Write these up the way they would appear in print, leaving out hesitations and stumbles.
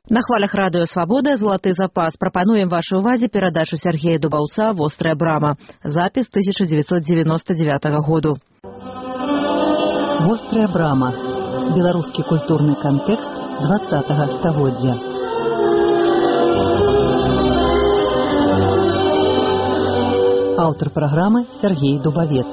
На хвалях радыё «Свабода» «Залаты запас» прапануем вашай увазе перадачу Сергея Дубаўца «Вострая брама». Запіс 1999 году. «Вострая брама» – беларускі культурны кантэкст 20-го стагоддзя. Аўтар праграмы Сергей Дубавец.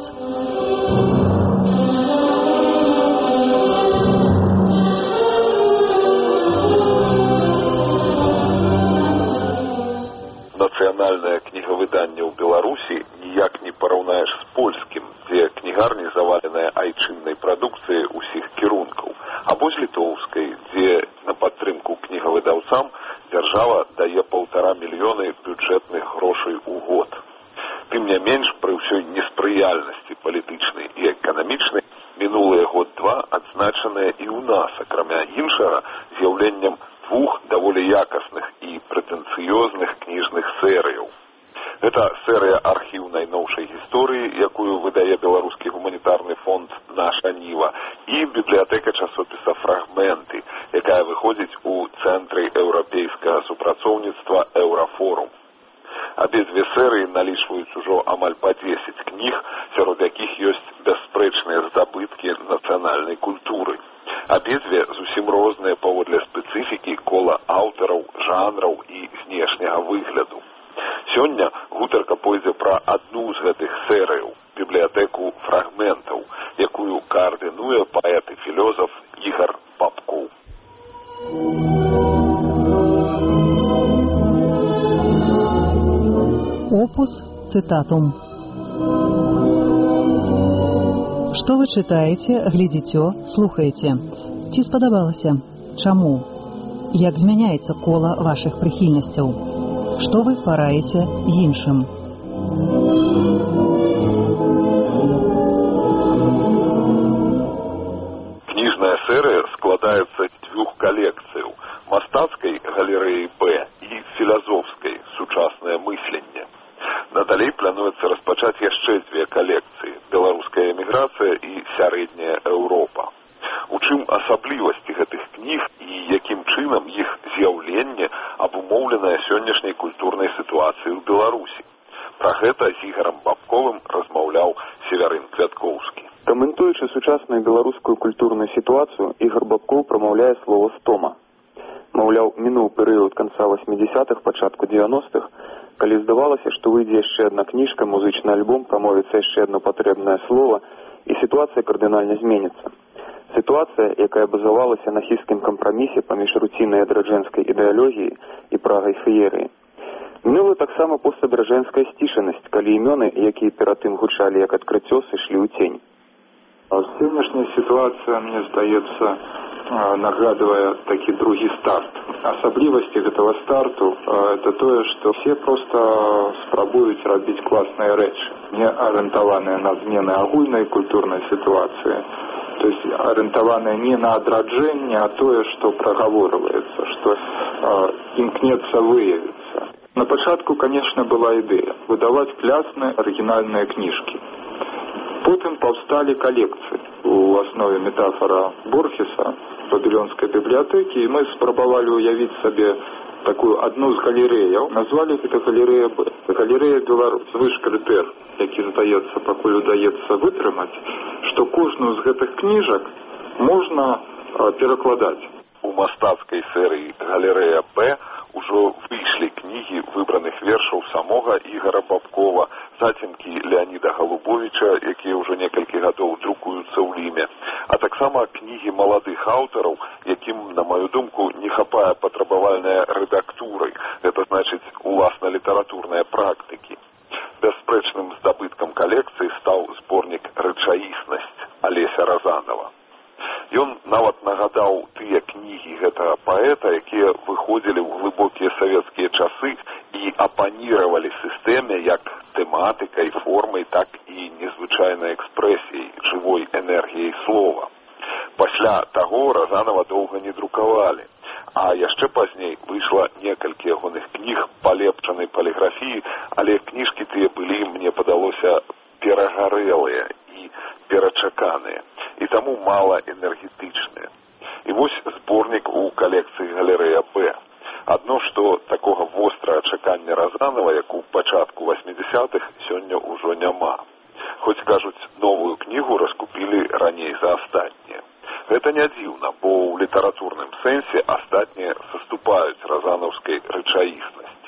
Нацыянальнае кнігавыданне ў Беларусі ніяк не параўнаеш з польскім, дзе кнігарні заваленыя айчыннай прадукцыяй усіх кірункаў, або з літоўскай, дзе на падтрымку кнігавыдаўцам дзяржава дае 1,5 мільёны бюджэтных грошай у год. Тым не менш, пры ўсёй неспрыяльнасці палітычнай і эканамічнай, мінулыя год-два адзначаныя і ў нас, акрамя іншага, з'яўленнем двух даволі якасных і прэтэнцыёзных кніжных серыяў. Гэта серыя архіў найноўшай гісторыі, якую выдае беларускі гуманітарны фонд «Наша Ніва», і бібліятэка часопіса «Фрагменты», якая выходзіць у цэнтры еўрапейскага супрацоўніцтва «Еўрафорум». Абедзве серыі налічваюць ужо амаль па 10 кніг, сярод якіх ёсць бясспрэчныя здабыткі нацыянальнай культуры. Абедзве зусім розныя паводле спецыфікі, кола аўтараў, жанраў і знешняга выгляду. Сёння гутарка пойдзе пра адну з гэтых серыяў – бібліятэку фрагментаў, якую каардынуе паэт і філёзаф Ігар Бабкоў. Опус цытатум. Што вы чытаеце, глядзіце, слухаеце? Ці спадабалася? Чаму? Як змяняецца кола вашых прыхільнасцяў? Што вы параеце іншым? Кніжная серыя складаецца з дзвюх калекцыяў – мастацкай галерэі «Б» і філазофскай «Сучаснае мысленне». Надалей плануецца распачаць яшчэ дзве калекцыі – беларуская эміграцыя і сярэдняя Еўропа. У чым асаблівасці гэтых кніг і якім чынам іх з'яўленне абумоўленае сённяшняй культурнай сітуацыяй у Беларусі? Пра гэта з Ігарам Бабковым размаўляў Севярын Квяткоўскі. Каментуючы сучасную беларускую культурную сітуацыю, Ігар Бабкоў прамаўляе слова «стома». Маўляў, мінуў перыяд канца 80-х, пачатку 90-х, калі здавалася, што выйдзе яшчэ адна кніжка, музычны альбом, прамовіцца яшчэ адно патрэбнае слова, і сітуацыя кардынальна зменіцца. Сітуацыя, якая базавалася на хісткім кампрамісе паміж руціннай адраджэнскай ідэалогіяй і прагай феерыі. Мінула таксама постадраджэнская сцішанасць, калі імёны, якія перад тым гучалі як адкрыццё, сышлі ў цень. Сённяшняя сітуацыя, мне здаецца, нагадывае такі другі старт. Асаблівасці гэтага старту это тое, што все проста спрабуюць рабіць класныя рэчы, не арыентаваныя на змены агульнай культурнай сітуацыі, то есть арыентаваныя не на адраджэнне, а тое, што прагаворваецца, што імкнецца выявіцца. На пачатку, конечно, была ідэя выдаваць клясныя арыгінальныя кніжкі. Потым паўсталі калекцыі. У аснове метафора Борхеса, Вавілонскай бібліятэкі, і мы спрабавалі ўявіць сабе такую адну з галерэяў, назвалі гэта галерэя «Б». Галерэя Беларусь, звыш крытэр, які здаецца, пакуль удаецца вытрымаць, што кожную з гэтых кніжак можна перакладаць. У мастацкай серыі «Галерэя Б» ужо выйшлі кнігі выбраных вершаў самога Ігара Бабкова, зацімкі Леаніда Галубовіча, якія ўжо некалькі гадоў друкуюцца ў Ліме, а таксама кнігі маладых аўтараў, якім, на маю думку, не хапае патрабавальнай рэдактурай, гэта значыць уласна-літаратурныя практыкі. Бясспрэчным здабыткам калекцыі стаў зборнік «Рэчаіснасць» Алеся Разанова. Ён нават нагадаў тыя кнігі гэтага паэта, якія выходзілі ў глыбокія савецкія часы і апаніравалі сістэме як тэматыкай, формай, так і незвычайнай экспрэсіяй, жывой энергіяй слова. Пасля таго Разанова доўга не друкавалі, а яшчэ пазней выйшла некалькі ягоных кніг палепчанай паліграфіі, але кніжкі тыя былі, мне падалося, перагарэлыя і перачаканыя, і таму мала энергетычныя. І вось зборнік у калекцыі «Галерэя Б». Адно, што такога вострага чакання Разанова, як у пачатку 80-х, сёння ўжо няма. Хоць, кажуць, новую кнігу раскупілі раней за астатнія. Гэта не дзіўна, бо ў літаратурным сэнсе астатнія саступаюць разанаўскай рэчаіснасці.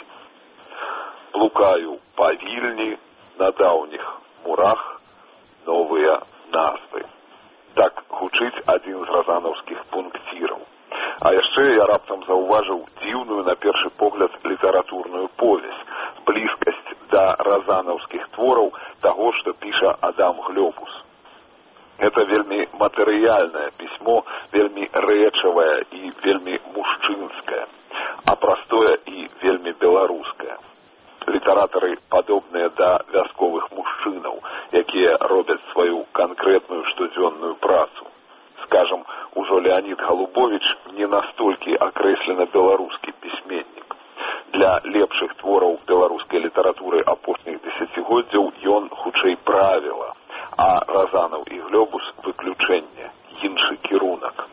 Блукаю па Вільні, на даўніх мурах новыя назвы. Так гучыць адзін з разанаўскіх пункціраў. А яшчэ я раптам заўважыў дзіўную на першы погляд літаратурную повязь, блізкасць да разанаўскіх твораў таго, што піша Адам Глёбус. Гэта вельмі матэрыяльнае пісьмо, вельмі рэчавае і вельмі мужчынскае, а простое і вельмі беларускае. Літаратары падобныя да вясковых мужчынаў, якія робяць сваю канкрэтную штодзённую працу. Скажам, ужо Леонид Голубович не настолькі акрэслена беларускі пісьменнік. Для лепшых твораў беларускай літаратуры апошніх дзесяцігоддзяў ён хутчэй правіла, а Разанаў і Глёбус выключэнне, іншы кірунак.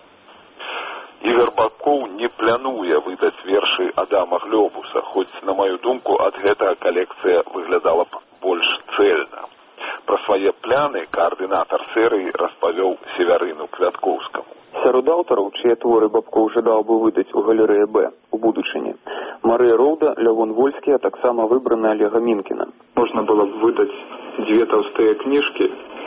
Ігор Бабкоў не плануе выдаць вершы Адама Глёбуса, хоць, на маю думку, ад гэтага калекцыя выглядала б больш цэльна. Пра свае пляны каардынатар серыі распавёў Севярыну Квяткоўскаму. Сярод аўтараў, чые творы Бабкоў жадаў бы выдаць у галерэі Б у будучыні, Марыя Роўда, Лявон Вольскі, а таксама выбраны Олега Мінкіна. Можна было б выдаць дзве таўстыя кніжкі,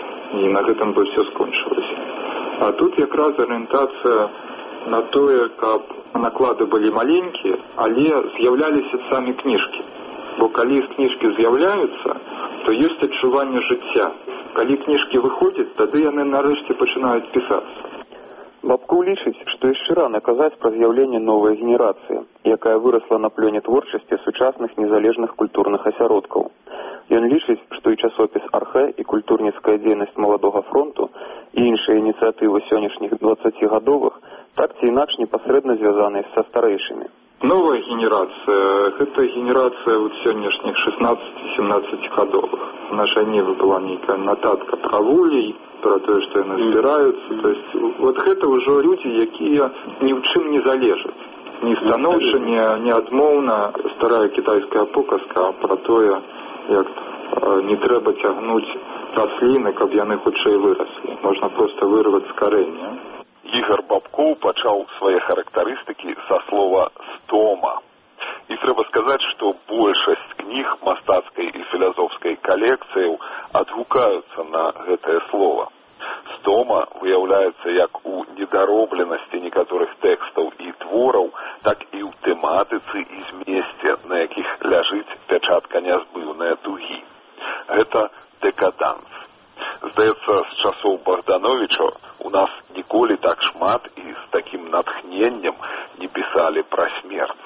і на гэтым бы все скончылася. А тут якраз арыентацыя на тое, каб наклады былі маленькія, але з'яўляліся самі кніжкі. Бо калі з кніжкі з'яўляюцца, то ёсць адчуванне жыцця. Калі кніжкі выходзяць, тады яны нарэшце пачынаюць пісацца. Бабкоў лічыць, што яшчэ рана казаць пра з'яўленне новай генерацыі, якая вырасла на плёне творчасці сучасных незалежных культурных асяродкаў. Ён лічыць, што і часопіс «Архэ», і культурніцкая дзейнасць «Маладога фронту», і іншыя ініцыятывы сённяшніх 20гадовых так ці інакш непасрэдна звязаныя са старэйшымі. Новая генерация – это генерация вот сённяшних 16-17-гадовых. В нашей ниве была некая нотатка про вулей, про то, что они збираются. То есть вот это уже люди, якія ни в чым не залежат. Не станоўча, не адмоўна старая китайская показка про то, як не трэба цягнуць расліны, каб яны хутчэй выраслі. Можна просто вырваць з карэння. Ігор Бабкоў пачаў свае характарыстыкі са слова «стома». І трэба сказаць, што большасць кніг мастацкай і філазофскай калекцыяў адгукаюцца на гэтае слова. Стома выяўляецца як у недаробленасці некаторых тэкстаў і твораў, так і ў тэматыцы і змесце, на якіх ляжыць пячатка нязбыўнай дугі. Гэта дэкаданс. Здаецца, з часоў Богдановича у нас ніколі так шмат і з такім натхненнем не пісалі пра смерць.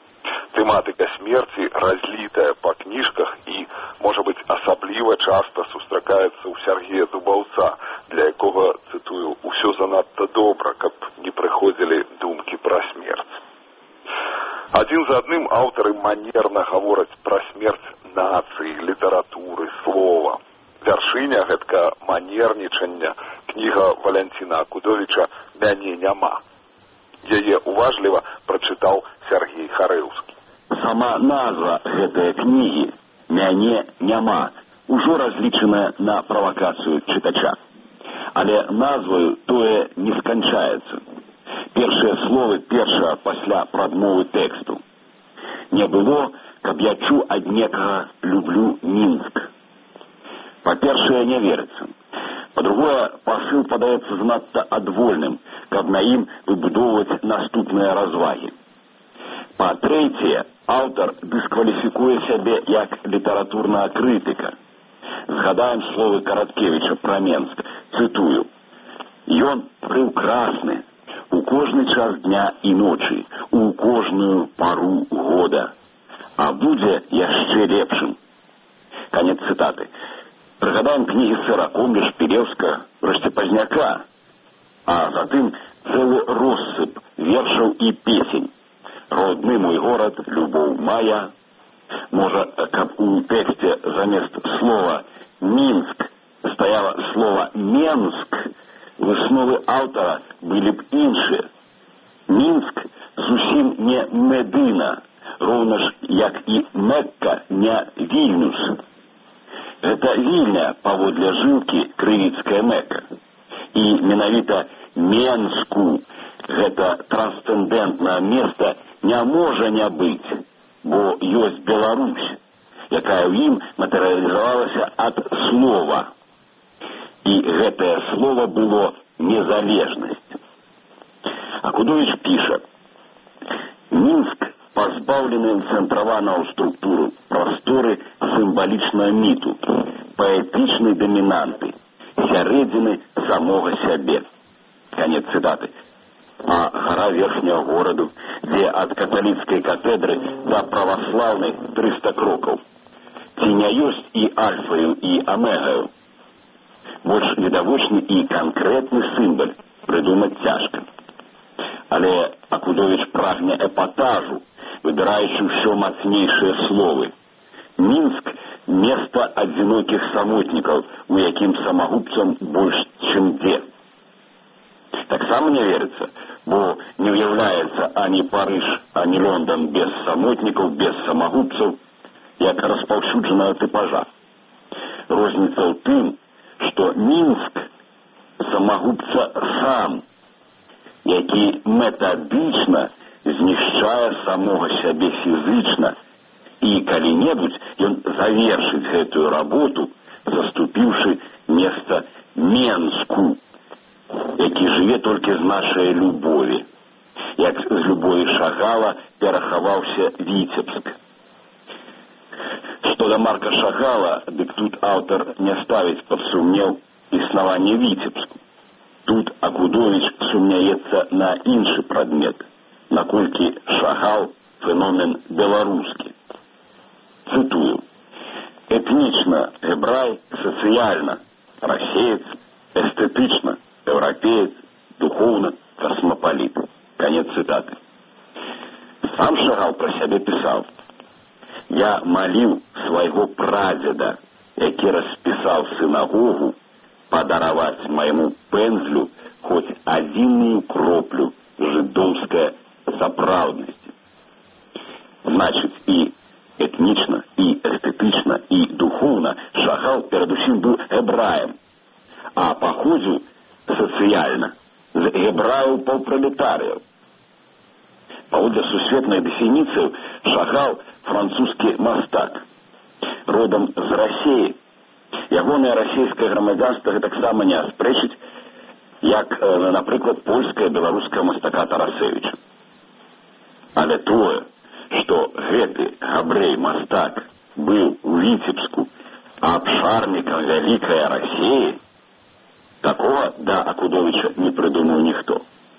Тэматыка смерці разлітая па кніжках і, можа быць, асабліва часта сустракаецца ў Сергея Дубаўца, для якога, цытую, «усё занадта добра, каб не прыходзілі думкі пра смерць». Адзін за адным аўтары манерна гавораць пра смерць нацыі, літаратуры, слова. Вяршыня гэтка манернічання, кніга Валянціна Акудовіча «Мяне няма». Яе уважліва прачытаў Сергей Харэўскі. Сама назва гэтай кнігі «Мяне няма» ужо разлічаная на правакацыю чытача. Але назваю тое не сканчаецца. Першыя словы першага пасля прадмовы тэксту. Не было, каб я чуў ад некага «люблю Мінск». Па-першае, не верыцца. Па-другое, пасыл падаецца занадта адвольным, каб на ім выбудоўваць наступныя развагі. Па-трэцяе, аўтар дыскваліфікуе сябе як літаратурная крытыка. Згадаем словы Караткевіча пра Менск. Цытую. «Ён прыўкрасны у кожны час дня і ночы, у кожную пару года, а будзе яшчэ лепшым». Канец цытаты. Прыгадаем кнігі Сыракомля, Шпілеўска, врэшце Пазняка, а затым цэлы россып вершаў і песень. «Родны мой горад, любоў мая». Можа, каб у тэксце замест слова «Мінск» стаяла слова «Менск», высновы аўтара былі б іншыя. Мінск зусім не Медына, роўна ж, як і Мекка, не Вільнюс. Гэта Вільня, паводле жылкі, крывіцкая Мекка. І менавіта Менску, гэта трансцэндэнтнае месца, не можа не быць, бо ёсць Беларусь, якая ў ім матэрыялізавалася ад слова. І гэтае слово было незалежнасць. Акудовіч піша: Мінск пазбаўлены цэнтраванага ў структуру прасторы сімвалічнага міту, паэтычнай дамінанты, сярэдзіны самога сябе. Канец цытаты. А гара верхняга гораду, дзе ад каталіцкай катедры да праваслаўнай 300 крокаў. Ці не ёсць і альфаю, і омегаю? Больш відавочны і канкрэтны сімвал прыдумаць цяжка. Але Акудовіч прагне эпатажу, выбіраючы ўсё мацнейшыя словы. Мінск – место адзінокіх самотнікаў, у якім самагубцам больш, чым дзе. Таксама не верится, бо не уяўляецца ані Парыж, ані Лондон без самотнікаў, без самагубцаў, як распаўсюджанага тыпажа. Розніца ў тым, што Мінск самагубца сам, які метадычна знішчае самога сябе фізычна, і калі-небудзь ён завершыць гэтую работу, заступіўшы месца Менску, які жыве толькі з нашай любові, як з любові Шагала перахаваўся Віцебск. Што да Марка Шагала, дык тут аўтар не ставіць пад сумнеў існаванне Віцебску. Тут Акудовіч сумняецца на іншы прадмет, наколькі Шагал феномен беларускі. Цытую: этнічна гебрай, сацыяльна расеец, эстэтычна еўрапеец, духоўна касмапаліт. Канец цытаты. Сам Шагал пра сябе пісаў: я маліў свайго прадзеда, які распісаў сінагогу, падараваць майму пэнзлю хоць адзіную кроплю жыдоўскай сапраўднасці. Значыць, і этнічна, і эстэтычна, і духоўна Шагал перадусім быў гебраем, а паходзіў сацыяльна з гебраяў-паўпралетарыяў. Паводле сусветнай дэфініцыі Шагал французскі мастак, родам з Расіі. Ягонае расійскае грамадзянства таксама не аспрэчыць, як, напрыклад, польскае беларускае мастака Тарасевіча. Але тое, што гэты габрэй-мастак быў у Віцебску абшарнікам вялікай Расіі, такого да Акудовіча не прыдумаў ніхто.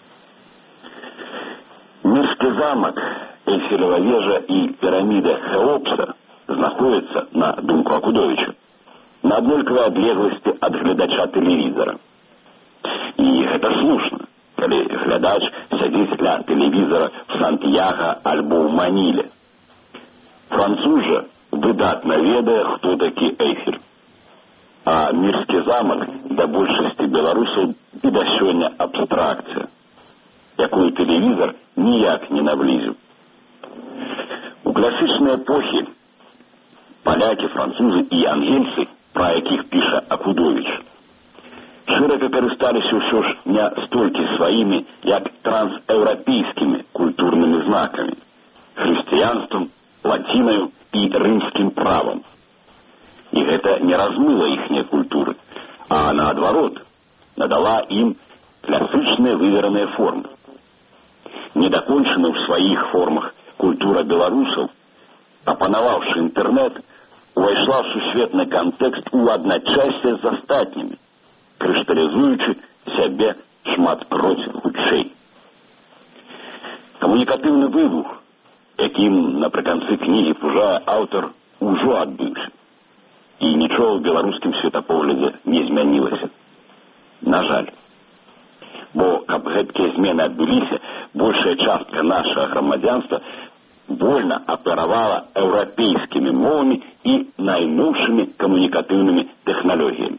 Мірскі замак, Эйфелева вежа і піраміда Хеопса знаходзяцца, на думку Акудовіча, на аднолькавай адлегласці ад гледача тэлевізара. І гэта слушна, калі глядач сядзіць ля тэлевізара в Сантьяго альбо ў Маніле. Француз жа выдатна ведае, хто такі Эйфель. А Мірскі замак да большасці беларусаў і да сёння абстракцыя, якую тэлевізар ніяк не наблізіў. У класічныя эпохі палякі, французы і ангельцы, пра якіх піша Акудовіч, шырока карысталіся ўсё ж не столькі сваімі, як трансеўрапейскімі культурнымі знакамі, хрысціянствам, лацінаю і рымскім правам. І гэта не размыла іхнія культуры, а наадварот, надала ім класычныя вывераныя формы. Недакончана ў сваіх формах культура беларусаў, апанаваўшы інтэрнэт, увайшла ў сусветны кантэкст у адначасье з астатнімі, крышталізуючы сябе шматкроць хутчэй. Камунікатыўны выбух, якім напрыканцы кнігі пужае аўтар, ужо адбыўся. І нічого ў беларускім светапоглядзе не змянілася. На жаль. Бо, каб гэткія змены адбыліся, большая частка нашага грамадзянства вольна аперавала еўрапейскімі мовамі і найноўшымі камунікатыўнымі тэхналогіямі.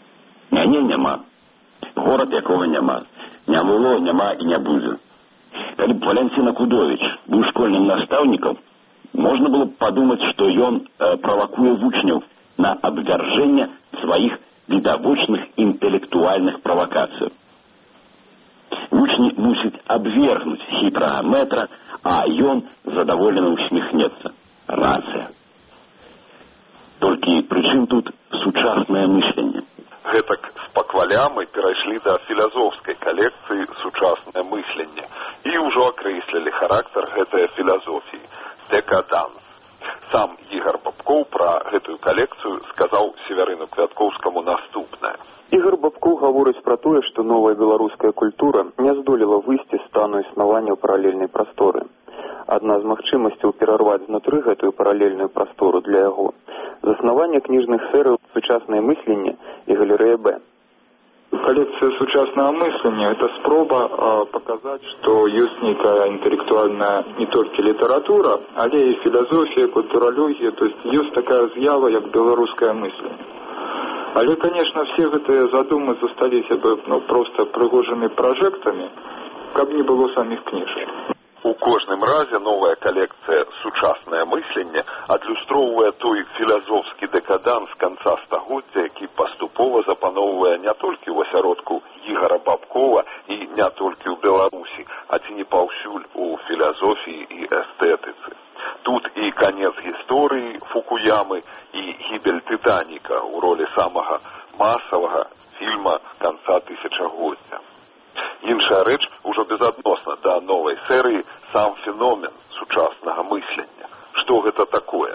Мяне няма, горад якога няма, не было, няма і не будзе. калі б Валянцін Акудовіч быў школьным настаўнікам, можна было б падумаць, што ён правакуе вучняў на абвяржэнне сваіх відавочных інтэлектуальных правакацый. Вучні мусіць абвергнуць хітрага мэтра, а ён задаволена усміхнецца. Рацыя. Толькі прычым тут сучаснае мысленне. Гэтак з пакваля мы перайшлі да філазофскай калекцыі «Сучаснае мысленне» і ўжо акрэслілі характар гэтай філазофіі – «Декаданс». Сам Ігор Бабкоў пра гэтую калекцыю сказаў Севярыну Квяткоўскаму наступнае. Ігор Бабкоў гаворыць пра тое, што новая беларуская культура не здолела выйсці з стану існавання ў паралельнай прасторы. Адна з магчымасцяў перарваць знутры гэтую паралельную прастору для яго – заснаванне кніжных серый «Сучаснае мысленне» і галерэя Б. Коллекция сучасного мысления – это спроба показать, что есть некая интеллектуальная не только литература, але и философия, культурология, то есть есть такая з'ява, как белорусское мысление. Але, конечно, все эти задумы застались бы просто пригожими прожектами, как не было самих книжек. У кожным разе новая калекцыя «Сучаснае мысленне» адлюстроўвае той філазофскі дэкаданс канца стагоддзя, які паступова запаноўвае не толькі ў асяродку Ігора Бабкова і не толькі ў Беларусі, а ці не паўсюль у філазофіі і эстэтыцы. Тут і канец гісторыі Фукуямы і гібель Тытаніка ў ролі самага масавага фільма канца тысячагоддзя. Іншая рэч ужо безадносна да новай серыі сам феномен сучаснага мыслення. Што гэта такое?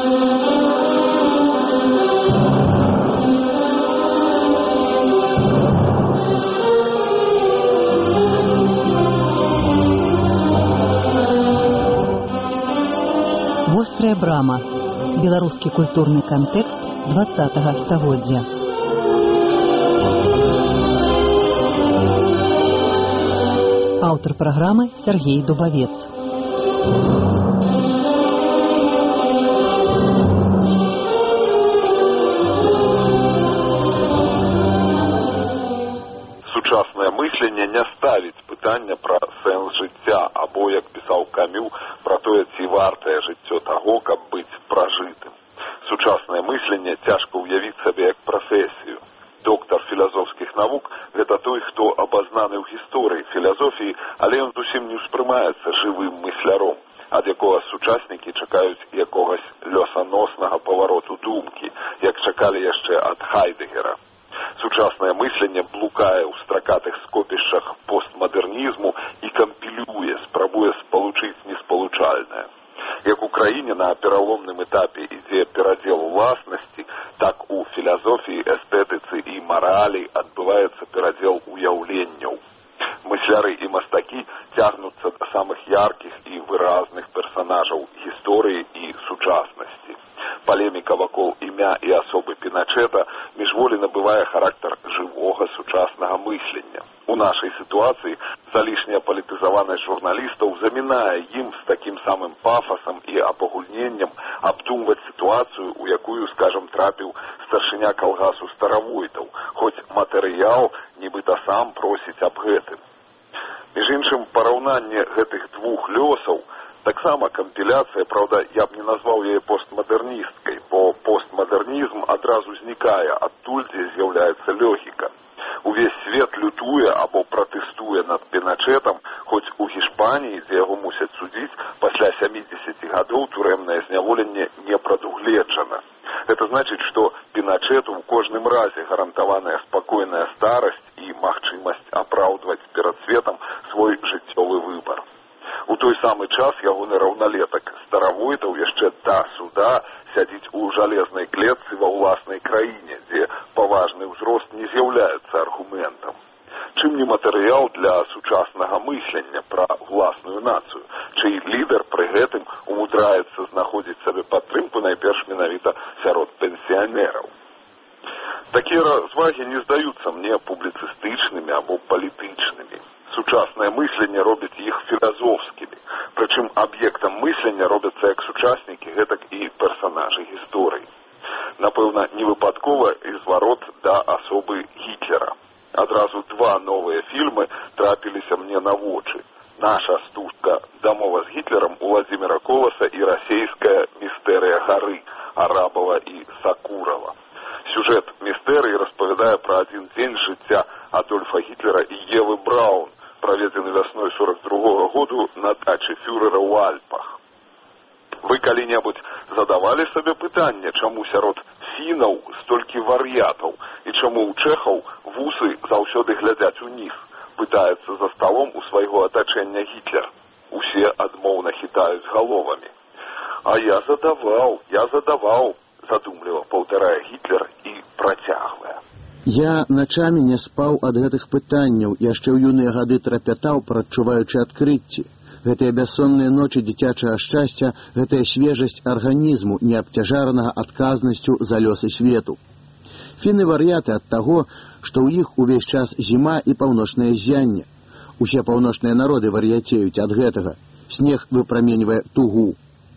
Вострая брама. Беларускі культурны кантэкст 20-го стагоддзя. Аўтар праграмы Сергей Дубавец. Сучаснае мысленне не ставіць пытання пра сэнс жыцця, або, як пісаў Камю, пра тое, ці вартае жыццё таго, каб быць пражытым. Сучаснае мысленне цяжка ўявіць сабе як прафесію. Доктар філазофскіх навук – гэта той, хто абазнаны ў гісторыі філазофіі, але ён зусім не ўспрымаецца жывым мысляром, ад якога сучаснікі чакаюць якогось лёсаноснага павароту думкі, як чакалі яшчэ ад Хайдегера. Сучаснае мысленне блукае ў стракатых скопішчах постмадэрнізму і кампілюе, спрабуе спалучыць неспалучальнае. Як у краіне на пераломным этапе ідзе перадзел уласнасці, так у філазофіі, эстэтыцы і маралі адбываецца перадзел уяўленняў. Мысляры і мастакі цягнуцца да самых яркіх і выразных персанажаў гісторыі і сучаснасці. Палеміка вакол імя і асобы Піначэта міжволі набывае характар жывога сучаснага мыслення. У нашай сітуацыі залішняя палітызаванасць журналістаў замінае ім з такім самым пафасам і абагульненнем абдумваць сітуацыю, у якую, скажам, трапіў старшыня калгасу Старавойтаў, хоць матэрыял нібыта сам просіць аб гэтым. Між іншым, параўнанне гэтых двух лёсаў таксама кампіляцыя, праўда, я б не назваў яе постмадэрністкай, бо постмадэрнізм адразу знікае адтуль, дзе з'яўляецца логіка. Увесь свет лютуе або пратэстуе над Піначэтам, хоць у Гішпаніі, дзе яго мусяць судзіць, пасля 70 гадоў турэмнае зняволенне не прадугледжана. Гэта значыць, што Піначэту ў кожным разе гарантаваная спакойная старасць і магчымасць апраўдваць перад светам свой жыццёвы выбар. У той самы час ягоны раўналетак Старавойтаў яшчэ да суда сядзіць у жалезнай клетцы ва ўласнай краіне, дзе паважны ўзрост не з'яўляецца аргументам. Чым не матэрыял для сучаснага мыслення пра ўласную нацыю, чый лідар пры гэтым умудраецца знаходзіць сабе падтрымку найперш менавіта сярод пенсіянераў. Такія развагі не здаюцца мне публіцыстычнымі або палітычнымі. Сучаснае мысленне робіць іх філазофскімі, прычым аб'ектам мыслення робяцца як сучаснікі, гэтак і персанажы гісторыі. Напэўна, невыпадкова і зварот да асобы Гітлера. Адразу два новыя фільмы трапіліся мне на вочы. наша стужка «Дамова з Гітлерам» Владимира Коласа и российская «Мистерия горы» Арабова и Сакурова. Сюжет «Мистерии» распавядае про один день жыцця Адольфа Гитлера и Евы Браун, проведены весной 42-го году на даче фюрера у Альпах. Вы калі-небудзь задавали себе пытанне, чаму сярод фінаў столькі вар'ятаў і чаму ў чэхаў вусы заўсёды глядзяць уніз, пытаецца за столом у свайго атачэння Гітлер. Усе адмоўна хітаюць галовамі. А я задаваў, задумліва паўтарае Гітлер і працягвае. Я начамі не спаў ад гэтых пытанняў, яшчэ ў юныя гады трапятаў, прадчуваючы адкрыцці. Гэтыя бяссонныя ночы дзіцячага шчасця, гэтая свежасць арганізму, не абцяжаранага адказнасцю за лёсы свету. Фіны вар'яты ад таго, што ў іх увесь час зіма і паўночнае ззянне. Усе паўночныя народы вар'яцеюць ад гэтага. Снег выпраменьвае тугу.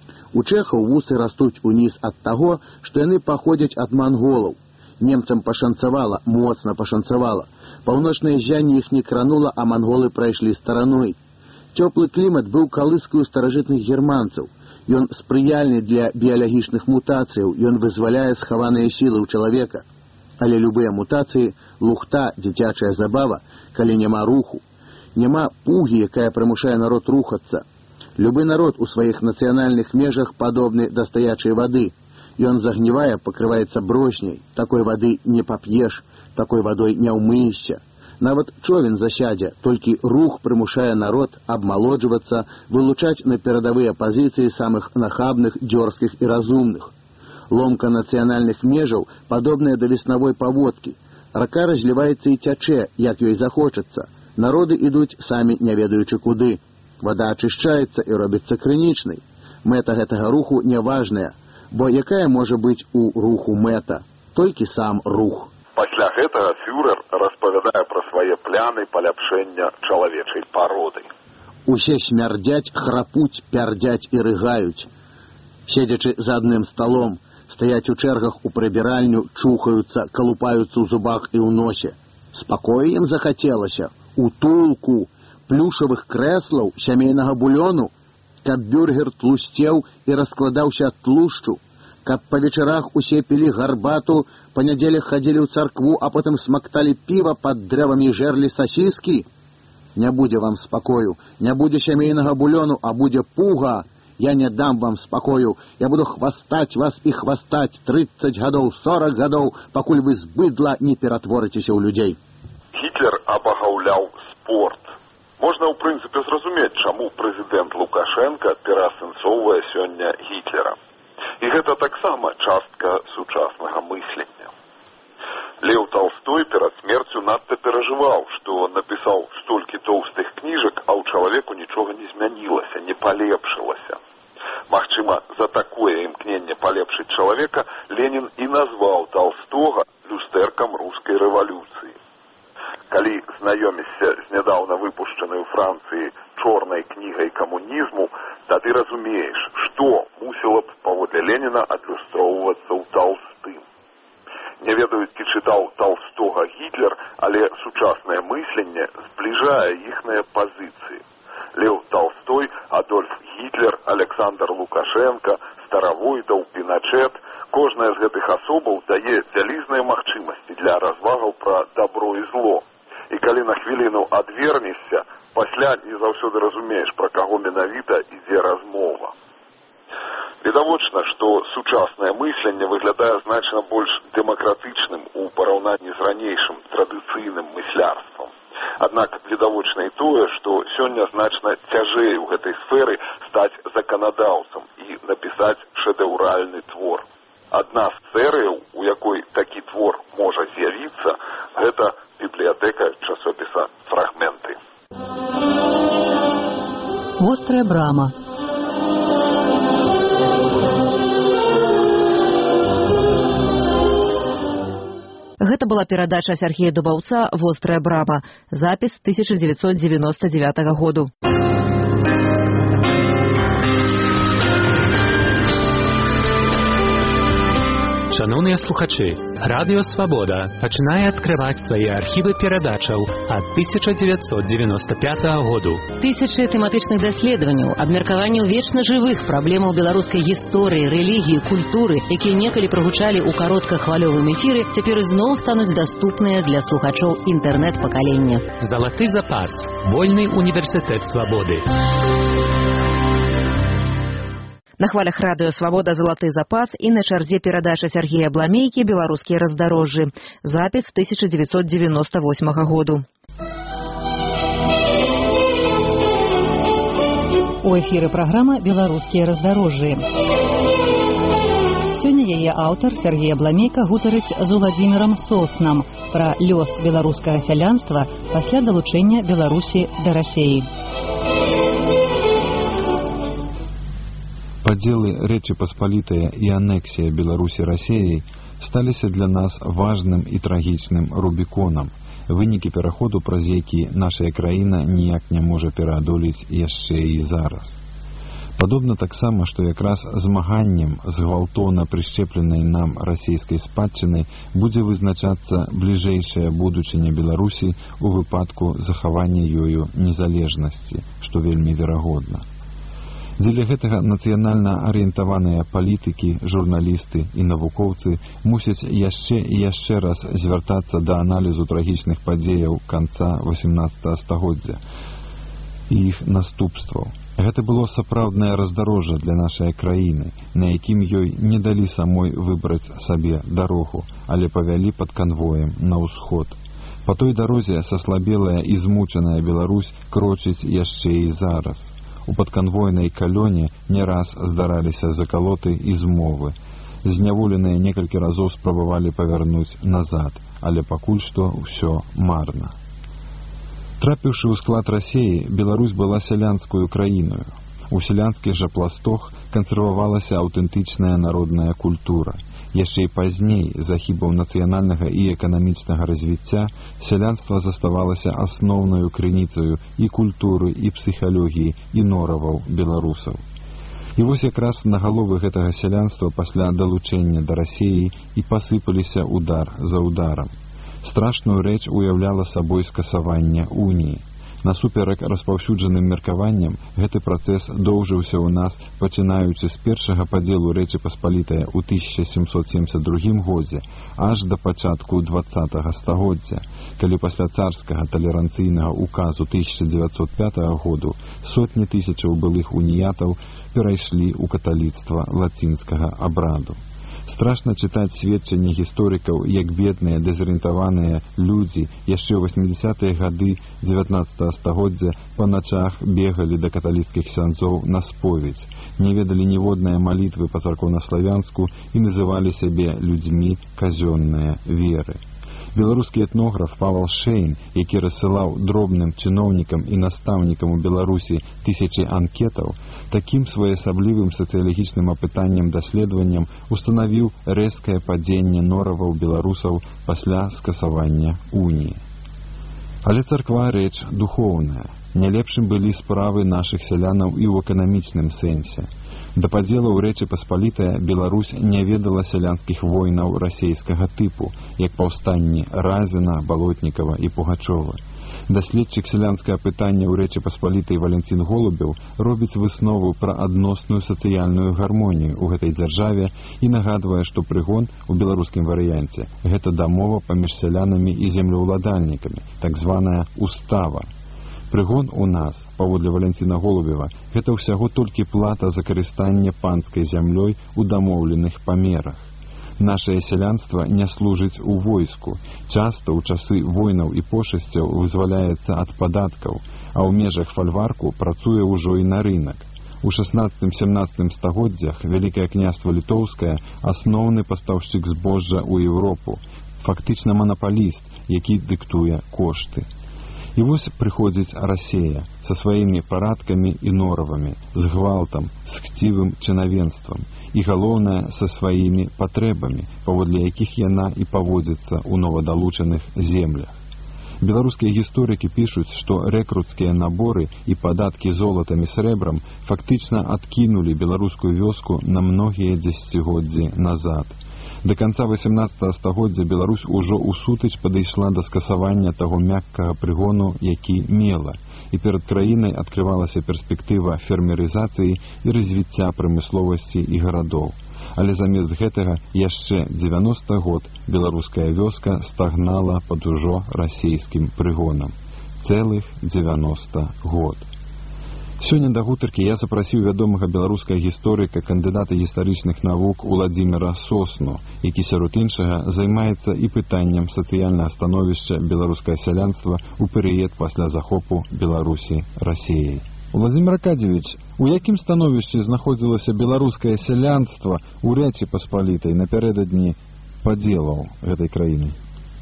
У чэхаў вусы растуць уніз ад таго, што яны паходзяць ад манголаў. Немцам пашанцавала, моцна пашанцавала. Паўночнае ззянне іх не кранула, а манголы прайшлі стараной. Цёплы клімат быў калыскаю старажытных германцаў. Ён спрыяльны для біялагічных мутацыяў, ён вызваляе схаваныя сілы ў чалавека. Але любыя мутацыі — лухта, дзіцячая забава, калі няма руху. Няма пугі, якая прымушае народ рухацца. Любы народ у сваіх нацыянальных межах падобны да стаячай вады. Ён загнівае, пакрываецца бросняй. Такой вады не пап'еш, такой вадой не ўмыешся. Нават човен засядзе, толькі рух прымушае народ абмалоджвацца, вылучаць на перадавыя пазіцыі самых нахабных, дзёрзкіх і разумных. Ломка нацыянальных межаў падобная да веснавой паводкі. Рака разліваецца і цячэ, як ёй захочацца. Народы ідуць самі не ведаючы куды. Вада ачышчаецца і робіцца крынічнай. Мэта гэтага руху няважная, бо якая можа быць у руху мэта? Толькі сам рух. Пасля гэтага фюрер распавядае пра свае пляны паляпшэння чалавечай пароды. Усе смярдзяць, храпуць, пярдзяць і рыгаюць. Седзячы за адным сталом, стаяць у чэргах у прыбіральню, чухаюцца, калупаюцца ў зубах і ў носе. Спакою ім захацелася, утулку, плюшавых крэслаў, сямейнага булёну, каб бюргер тлусцеў і раскладаўся ад тлушчу, каб па вечарах усе пілі гарбату, па нядзелях хадзілі ў царкву, а потым смакталі піва пад дрэвамі і жерлі сасіскі. Не будзе вам спакою, не будзе сямейнага булёну, а будзе пуга. Я не дам вам спакою, я буду хвастаць вас і хвастаць 30 гадоў, 40 гадоў, пакуль вы з быдла не ператворыцеся ў людзей. Гітлер абагаўляў спорт. Можна ў прынцыпе зразумець, чаму прэзідэнт Лукашенка пераасэнсоўвае сёння Гітлера. І гэта таксама частка сучаснага мыслення. Леў Толстой перад смерцю надта перажываў, што напісаў столькі тоўстых кніжак, а ў чалавеку нічога не змянілася, не палепшылася. Магчыма, за такое імкненне палепшыць чалавека Ленін і назваў Толстога люстэркам рускай рэвалюцыі. Калі знаёмішся з нядаўна выпушчанай у Францыі чорнай кнігай камунізму, тады разумееш, што мусіла б паводле Леніна адлюстроўвацца ў Толстым. Не ведаю, ці чытаў Толстога Гітлер, але сучаснае мысленне збліжае іхныя пазіцыі. Леў Толстой, Адольф Гітлер, Александр Лукашенко, Старавойдаў, Піначэт — кожная з гэтых асобаў дае вялізныя магчымасці для развагаў пра добро і зло. І калі на хвіліну адвернешся, пасля не заўсёды разумееш, пра каго менавіта ідзе размова. Відавочна, што сучаснае мысленне выглядае значна больш дэмакратычным у параўнанні з ранейшым традыцыйным мыслярствам. Аднак відавочна і тое, што сёння значна цяжэй у гэтай сферы стаць заканадаўцам і напісаць шэдэўральны твор. Адна з сфераў, у якой такі твор можа з'явіцца, гэта бібліятэка часопіса «Фрагменты». Вострая брама. Гэта была перадача Сергея Дубаўца «Вострая брама». Запіс 1999 году. Шановныя слухачы, Радыё Свабода пачынае адкрываць свае архівы перадачаў ад 1995 году. Тысячы тэматычных даследаванняў, абмеркаванняў вечна жывых праблемаў беларускай гісторыі, рэлігіі, культуры, якія некалі прагучалі ў кароткахвалёвым эфіры, цяпер ізноў стануць даступныя для слухачоў інтэрнэт-пакалення. Залаты запас. Вольны універсітэт свабоды. На хвалях радыё «Свабода» «Залаты запас» і на чарзе перадача Сергея Бламейкі «Беларускія раздарожжы». Запіс 1998 году. У эфіры праграма «Беларускія раздарожжы». Сёння яе аўтар Сергей Бламейка гутарыць з Уладзімірам Соснам пра лёс беларускага сялянства пасля далучэння Беларусі да Расіі. Падзелы Рэчы Паспалітае і анексія Беларусі Расіяй сталіся для нас важным і трагічным рубіконам, вынікі пераходу, праз які наша краіна ніяк не можа пераадолець яшчэ і зараз. Падобна таксама, што якраз змаганнем з гвалтоўна прышчэпленай нам расійскай спадчыны будзе вызначацца бліжэйшая будучыня Беларусі ў выпадку захавання ёю незалежнасці, што вельмі верагодна. Дзеля гэтага нацыянальна арыентаваныя палітыкі, журналісты і навукоўцы мусяць яшчэ і яшчэ раз звяртацца да аналізу трагічных падзеяў канца 18 стагоддзя і іх наступстваў. Гэта было сапраўднае раздарожжа для нашай краіны, на якім ёй не далі самой выбраць сабе дарогу, але павялі пад канвоем на ўсход. Па той дарозе саслабелая і змучаная Беларусь крочыць яшчэ і зараз. У падканвойнай калёне не раз здараліся закалоты і змовы. Зняволеныя некалькі разоў спрабавалі павярнуць назад, але пакуль што ўсё марна. Трапіўшы ў склад Расіі, Беларусь была сялянскую краіною. У сялянскіх жа пластох кансервавалася аўтэнтычная народная культура. Яшчэ і пазней, за хібаў нацыянальнага і эканамічнага развіцця, сялянства заставалася асноўнаю крыніцаю і культуры, і псіхалогіі, і нораваў беларусаў. І вось якраз на галовы гэтага сялянства пасля далучэння да Расіі і пасыпаліся удар за ударам. Страшную рэч уяўляла сабой скасаванне уніі. Насуперак распаўсюджаным меркаванням, гэты працэс доўжыўся ў нас, пачынаючы з першага падзелу Рэчы Паспалітае ў 1772 годзе, аж да пачатку 20 стагоддзя, калі пасля царскага талеранцыйнага указу 1905 году сотні тысячаў былых уніятаў перайшлі ў каталіцтва лацінскага абраду. Страшна чытаць сведчанні гісторыкаў, як бедныя, дэзарыентаваныя людзі яшчэ ў 80-е гады 19 стагоддзя па начах бегалі да каталіцкіх ксяндзоў на споведь, не ведалі ніводнае малітвы па царкоўнаславянску і называлі сябе людзьмі казённыя веры. Беларускі этнограф Павел Шейн, які рассылаў дробным чыноўнікам і настаўнікам у Беларусі тысячы анкетаў, такім своеасаблівым сацыялагічным апытаннем даследаваннем устанавіў рэзкае падзенне нораваў беларусаў пасля скасавання уніі. Але царква рэч духоўная. Не лепшым былі справы нашых сялянаў і ў эканамічным сэнсе. Да падзелаў Рэчы Паспалітае Беларусь не ведала сялянскіх войнаў расейскага тыпу, як паўстанні Разіна, Балотнікава і Пугачова. Даследчык сялянскага пытання ў Рэчы Паспалітай Валянцін Голубеў робіць выснову пра адносную сацыяльную гармонію ў гэтай дзяржаве і нагадвае, што прыгон у беларускім варыянце – гэта дамова паміж сялянамі і землеўладальнікамі, так званая устава. Прыгон у нас, паводле Валянціна Голубева, гэта ўсяго толькі плата за карыстанне панскай зямлёй у дамоўленых памерах. Нашае сялянства не служыць у войску, часта ў часы войнаў і пошасцяў вызваляецца ад падаткаў, а ў межах фальварку працуе ўжо і на рынак. У 16-17 стагоддзях Вялікае княства Літоўскае асноўны пастаўшчык збожжа ў Еўропу, фактычна манапаліст, які дыктуе кошты. І вось прыходзіць Расія са сваімі парадкамі і норавамі, з гвалтам, з хцівым чынавенствам і, галоўнае, са сваімі патрэбамі, паводле якіх яна і паводзіцца ў новадалучаных землях. Беларускія гісторыкі пішуць, што рэкруцкія наборы і падаткі золатам і срэбрам фактычна адкінулі беларускую вёску на многія дзесяцігоддзі назад. Да канца 18 стагоддзя Беларусь ужо ўсутыч падышла да скасавання таго мяккага прыгону, які мела, і перад краінай адкрывалася перспектыва фермерызацыі і развіцця прамысловасці і гарадоў. Але замест гэтага яшчэ 90 год беларуская вёска стагнала пад ужо расейскім прыгонам. Цэлых 90 год. Сёння да гутаркі я запрасіў вядомага беларускага гісторыка, кандыдата гістарычных навук Уладзіміра Сосну, які сярод іншага займаецца і пытаннем сацыяльнага становішча беларускага сялянства ў перыяд пасля захопу Беларусі Расіяй. Владзімір Аркадзевіч, у якім становішчы знаходзілася беларускае сялянства ў Рэчы Паспалітай напярэдадні падзелаў гэтай краіны?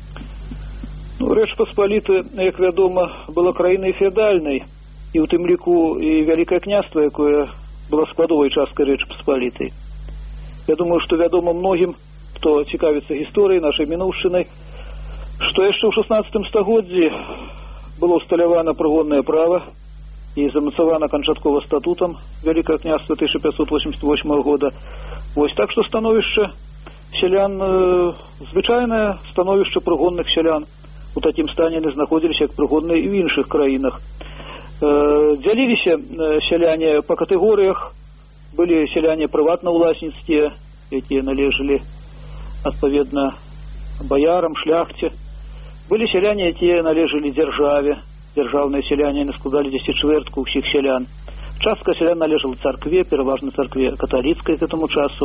Рэч Паспаліта, як вядома, была краінай феадальнай, і ў тым ліку і Вялікае княства, якое было складовай часткай Рэчы Паспалітай. Я думаю, што вядома многім, хто цікавіцца гісторыяй нашай мінуўшчынай, што яшчэ ў 16 стагоддзі было ўсталявана прыгоннае права і замацавана канчаткова статутам Вялікае княства 1588 года. Вось так што становішча сялян, звычайнае становішча прыгонных сялян у такім стане не знаходзіліся, як прыгонныя і ў іншых краінах. Дзяліліся сяляне па катэгорыях, былі сяляне прыватнаўласніцкія, якія належалі адпаведна баярам, шляхце. Былі сяляне, якія належалі дзяржаве, дзяржаўныя сяляне складалі 10% ўсіх сялян. Частка сялян належала царкве, пераважна царкве каталіцкай к этому часу.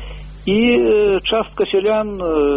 І частка сялян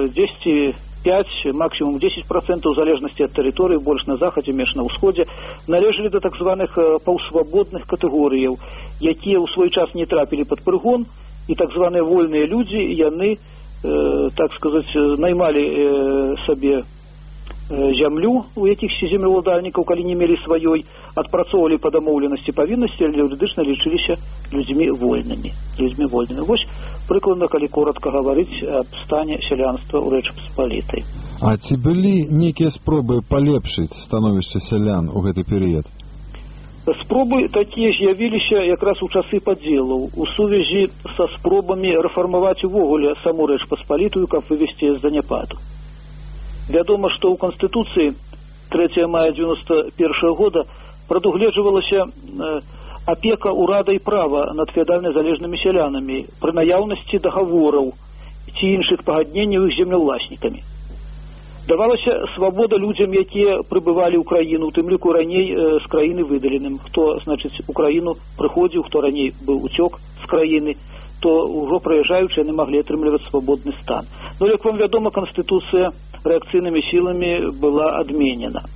5, максимум 10%, в залежнасці ад тэрыторыі, больш на захадзе, менш на ўсходзе, належалі да так званых паўсвабодных катэгорыяў, якія ў свой час не трапілі пад прыгон, і так званыя вольныя людзі, яны, так сказаць, наймалі сабе зямлю у якіхсьці землеўладальнікаў, калі не мелі сваёй, адпрацоўвалі па дамоўленасці павіннасці, але юрыдычна лічыліся людзьмі вольнымі. Вось прыкладна, калі коротка гаварыць аб стане сялянства ў Рэчы Паспалітай. А ці былі нейкія спробы палепшыць становішча сялян у гэты перыяд? Спробы такія з'явіліся якраз у часы падзелаў, у сувязі са спробамі рэфармаваць увогуле саму Рэч Паспалітую, каб вывесці з заняпаду. Вядома, што ў Канстытуцыі 3 мая 91 года прадугледжвалася апека ўрада і права над феадальна залежнымі сялянамі пры наяўнасці дагавораў ці іншых пагадненняў іх землеўласнікамі. Давалася свабода людзям, якія прыбывалі ў краіну, у тым ліку раней з краіны выдаленым. Хто, значыць, у краіну прыходзіў, хто раней быў уцёк з краіны, то ўжо прыязджаючы яны маглі атрымліваць свабодны стан. Но, як вам вядома, Канстытуцыя рэакцыйнымі сіламі была адменена.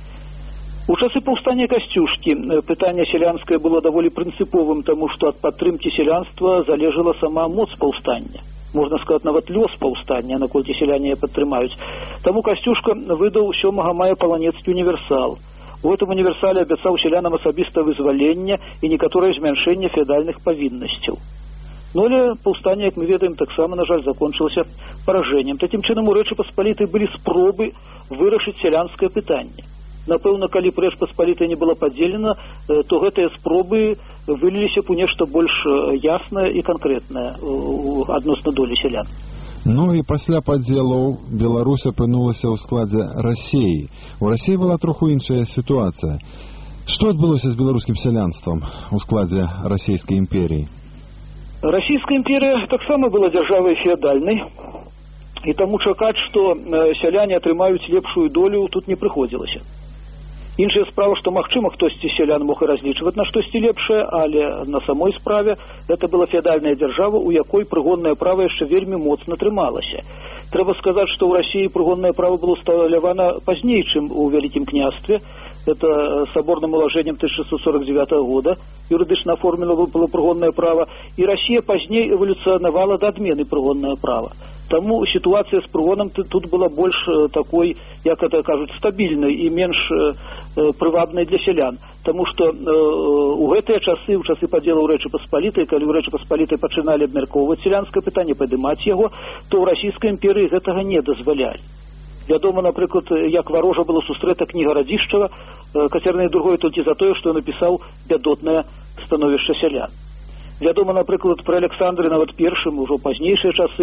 У часы паўстання Касцюшкі пытанне сялянскае было даволі прынцыповым, таму што ад падтрымкі сялянства залежала сама моц паўстання. Можна сказаць, нават лёс паўстання, наколькі сяляне падтрымаюць. Таму Касцюшка выдаў 7 мая паланецкі універсал. У гэтым універсале абяцаў сялянам асабіста вызваленне і некаторае змяншэнне феадальных павіннасцяў. Но але паўстанне, як мы ведаем, таксама, на жаль, закончылася паражэннем. Такім чынам, у Рэчы Паспалітай былі спробы вырашыць сялянскае пытанне. Напэўна, калі б Рэч Паспалітая не была падзелена, то гэтыя спробы выліліся б у нешта больш яснае і канкрэтнае адносна долі сялян. Ну і пасля падзелаў Беларусь апынулася ў складзе Расіі. У Расіі была троху іншая сітуацыя. Што адбылося з беларускім сялянствам у складзе Расійскай імперіі? Расійская імперія таксама была дзяржавай феадальнай, і таму чакаць, што сяляне атрымаюць лепшую долю, тут не прыходзілася. Іншая справа, што, магчыма, хтосьці сялян мог і разлічваць на штосьці лепшае, але на самой справе гэта была феадальная дзяржава, у якой прыгоннае права яшчэ вельмі моцна трымалася. Трэба сказаць, што ў Расіі прыгоннае права было ўсталявана пазней, чым у Вялікім княстве. Это соборным уложением 1649 года юридично оформлено было прыгонное право, и Россия позднее эволюционовала до отмены прыгонное право. Тому ситуация с прыгоном тут была больше такой, як это кажут, стабильной и меньше прывабной для селян. Тому что у гэтыя часы, у часы падзелаў Рэчы Паспалітай, калі ў Рэчы Паспалітай пачыналі абмяркоўваць сялянскае пытанне, падымаць яго, то ў Расійскай імперыі гэтага не дазвалялі. Вядома, напрыклад, як варожа было сустрэта кніга Радзішчава Кацярыны II толькі за тое, што напісаў бядотнае становішча сялян. Вядома, напрыклад, пры Александры нават першым, ужо пазнейшыя часы,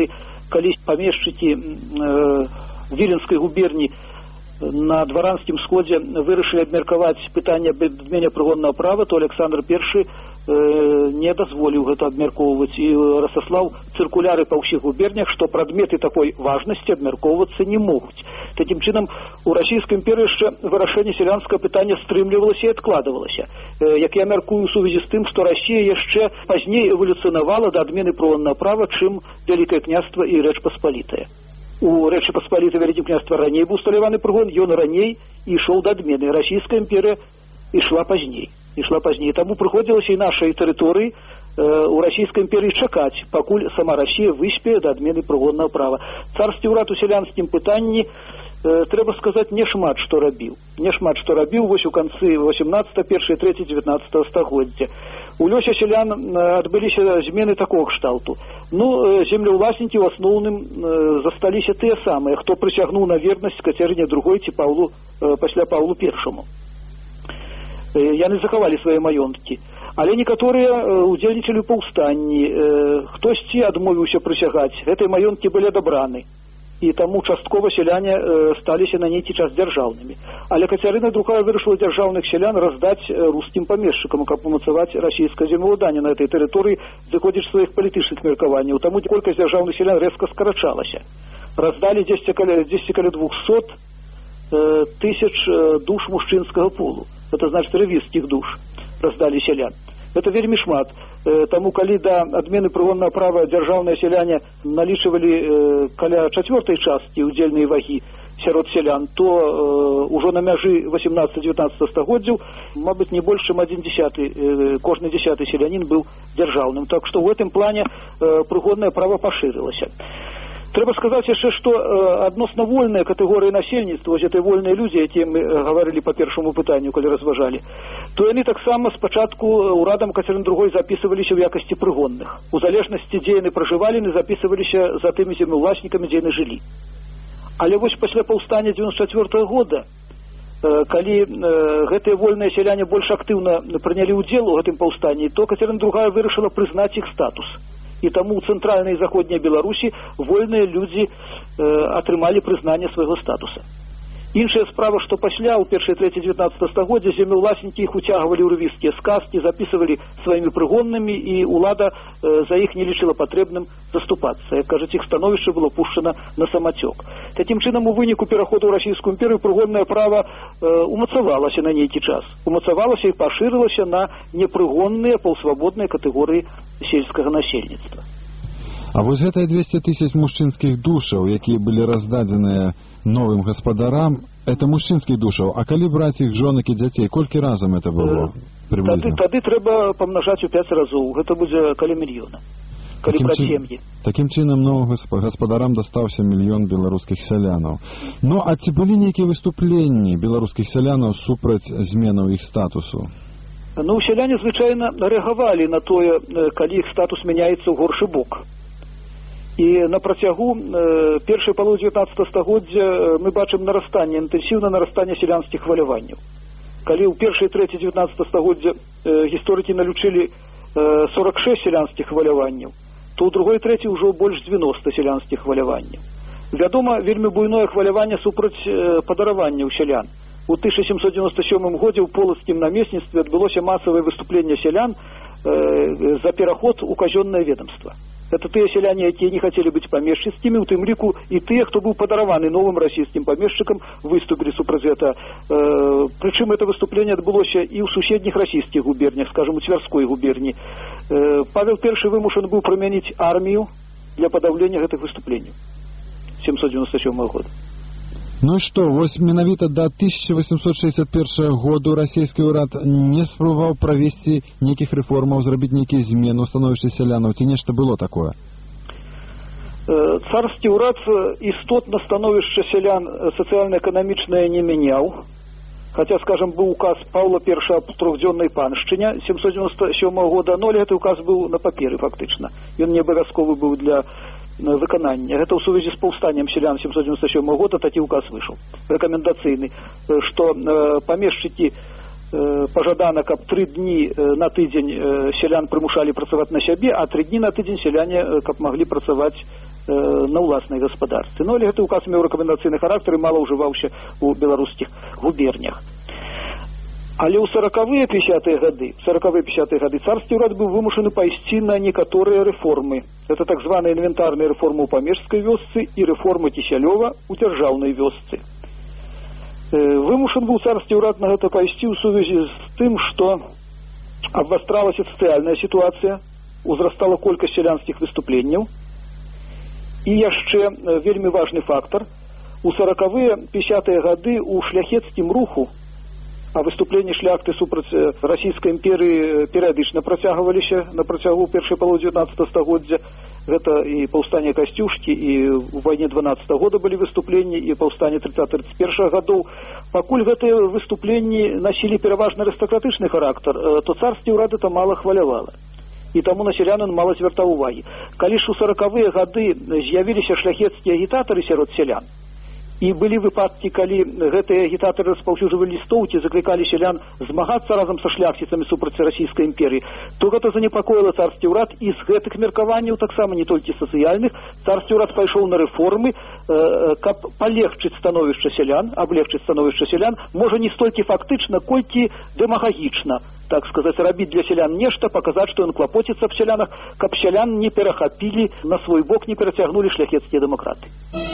калі памешчыкі Віленскай губерніі на дваранскім сходзе вырашылі абмеркаваць пытанне аб адмене прыгоннага права, то Александр I не дазволіў гэта абмяркоўваць і рассаслаў цыркуляры па ўсіх губернях, што прадметы такой важнасці абмяркоўвацца не могуць. Такім чынам, у Расійскай імперыі яшчэ вырашэнне сялянскага пытання стрымлівалася і адкладвалася. Як я мяркую у сувязі з тым, што Расія яшчэ пазней эвалюцыянавала да адмены прыгоннага права, чым Вялікае княства і Рэч Паспалітая. У Рэчы Паспалітай Вялікім княства раней быў усталяваны прыгон, ён раней ішоў да адмены. Расійская імперыя ішла пазней. Таму прыходзілася і нашай тэрыторыі у Расійскай імперыі чакаць, пакуль сама Расія выспее да адмены прыгоннага права. Царскі ўрад у сялянскім пытанні, трэба сказаць, не шмат што рабіў. Вось у канцы 18, першай треці 19 стагоддзя. У лёсе сялян адбыліся змены такого кшталту. Землеўласнікі ў асноўным засталіся тыя самыя, хто прысягнуў на вернасць Кацярыне II ці пасля Паўлу I. Яны захавалі свае маёнткі. Але некаторыя удзельнічалі ў паўстанні, хтосьці адмовіўся прысягаць. Гэтыя маёнткі былі адабраны. І таму часткова сяляне сталіся на нейкі час дзяржаўнымі. Але Кацярына II вырашыла дзяржаўных сялян раздаць рускім памешчыкам, каб умацаваць расійскае землеўладанне на этой тэрыторыі, зыходзячы сваіх палітычных меркаванняў. Таму колькасць дзяржаўных сялян рэзка скарачалася. Раздалі 10 каля 200 тысяч душ мужчынскага полу. Это значит рэвісцкіх душ раздалі сялян. Это вельмі шмат. Таму, калі да адмены прыгоннага права дзяржаўныя сяляне налічвалі каля 4-й часткі удзельнай вагі сярод сялян, то ўжо на мяжы 18-19 стагоддзяў, мабыць, не больш, чым кожны 10-й селянін быў дзяржаўным. Так што ў гэтым плане прыгоннае права пашырылася. Трэба сказаць яшчэ, што адносна вольная катэгорыя насельніцтва, вось этой вольныя людзі, якія мы гаварылі па першаму пытанню, калі разважалі, то яны таксама спачатку урадам Кацярыны II запісываліся ў якасці прыгонных. У залежнасці, дзе яны пражывалі, яны запісываліся за тымі землеўласнікамі, дзе яны жылі. Але вось пасля паўстання 94-го года, калі гэтыя вольныя сяляне больш актыўна прынялі ўдзел у гэтым паўстанні, то Кацярына II вырашыла прызнаць іх статус. І таму ў цэнтральнай і заходняй Беларусі вольныя людзі атрымалі прызнанне свайго статуса. Іншая справа, што пасля, у першай треці 19 стагоддзя, землеўласнікі іх уцягвалі ў рэвісцкія сказкі, запісывалі сваімі прыгоннымі, і ўлада за іх не лічыла патрэбным заступацца. Як кажуць, іх становішча было пушчана на самацёк. Такім чынам, у выніку пераходу ў Расійскую імперыю прыгоннае права умацавалася на нейкі час. Умацавалася і пашырылася на непрыгонныя паўсвабодныя катэгорыі сельскага насельніцтва. А вось гэтыя 200 тысяч мужчынскіх душаў, якія былі раздадзеныя новым гаспадарам, это мужчынскіх душаў. А калі браць іх жонак і дзяцей, колькі разам это было? Тады трэба памнажаць у 5 разоў. Гэта будзе каля мільёна. Калі браць сем'і. Такім чынам новым гаспадарам дастаўся мільён беларускіх сялянаў. Ну, а ці былі нейкія выступленні беларускіх сялянаў супраць зменаў іх статусу? Ну, сяляне звычайна рэагавалі на тое, калі іх статус мяняецца ў горшы бок. І на працягу першай паловы 19 стагоддзя мы бачым нарастанне, інтэнсіўнае нарастанне сялянскіх хваляванняў. Калі ў першай треці 19 стагоддзя гісторыкі налічылі 46 сялянскіх хваляванняў, то ў другой треці ўжо больш 90 сялянскіх хваляванняў. Вядома, вельмі буйное хваляванне супраць падараванняў сялян. У 1797 годзе ў полацкім намесніцтве адбылося масавае выступленне сялян за пераход у казённае ведомства. Это тыя сяляне, якія не хацелі быць памешчыцкімі, у тым ліку і тыя, хто быў падараваны новым расійскім памешчыкам, выступілі супраць гэта. Прычым это выступленне адбылося і ў суседніх расійскіх губернях, скажем, у Цвярской губерні. Павел I вымушаны быў прымяніць армію для падаўлення гэтых выступленняў 797 года. Ну і што, вось менавіта да 1861 году расійскі ўрад не спрабаваў правесці нейкіх рэформаў, зрабіць нейкія змены ў становішчы сялянаў, ці нешта было такое? Царскі ўрад істотна становішча сялян сацыяльна-эканамічнае не мяняў. Хаця, скажем, быў указ Паўла I аб трохдзённай паншчыне 797 года, але гэты указ быў на паперы фактычна. Ён не абавязковы быў для выканання. Гэта ў сувязі з паўстаннем сялян 797 года такі указ выйшаў, рэкамендацыйны, што памешчыкі пажадана, каб 3 дні на тыдзень сялян прымушалі працаваць на сябе, а 3 дні на тыдзень сяляне каб маглі працаваць на ўласнай гаспадарцы. Ну, але гэты указ меў рэкамендацыйны характар і мала ўжываўся ў беларускіх губернях. Але ў 40-50-е гады царскі ўрад быў вымушаны пайсці на некаторыя рэформы. Это так званыя інвентарныя рэформы ў памежскай вёсцы і рэформы Кісялёва ў дзяржаўнай вёсцы. Вымушан быў царскі ўрад на гэта пайсці ў сувязі з тым, што абвастралася сацыяльная сітуацыя, узрастала колькасць сялянскіх выступленняў. І яшчэ вельмі важны фактар. У 40-50-е гады ў шляхецкім руху, а выступленні шляхты супраць расійскай імперыі перыядычна працягваліся на працягу першай паловы 19 стагоддзя. Гэта і паўстанне Касцюшкі, і ў вайне 12 года былі выступленні, і паўстанне 30-31 гадоў. Пакуль гэтыя выступленні насілі пераважна арыстакратычны характар, то царскі ўрад это мала хвалявала. І таму на сялян мала звяртаў увагі. Калі ж у 40-е гады з'явіліся шляхецкія агітатары сярод сялян, і былі выпадкі, калі гэтыя агітатары распаўсюджвалі лістоўкі, заклікалі сялян змагацца разам са шляхціцамі супраць расійскай імперыі, то гэта занепакоіла царскі ўрад, і з гэтых меркаванняў, таксама не толькі сацыяльных, царскі ўрад пайшоў на рэформы, каб палегчыць становішча сялян, аблегчыць становішча сялян, можа не столькі фактычна, колькі дэмагагічна, так сказаць, рабіць для сялян нешта, паказаць, што ён клапоціцца аб сялянах, каб сялян не перахапілі на свой бок, не перацягнулі шляхецкія дэмакраты.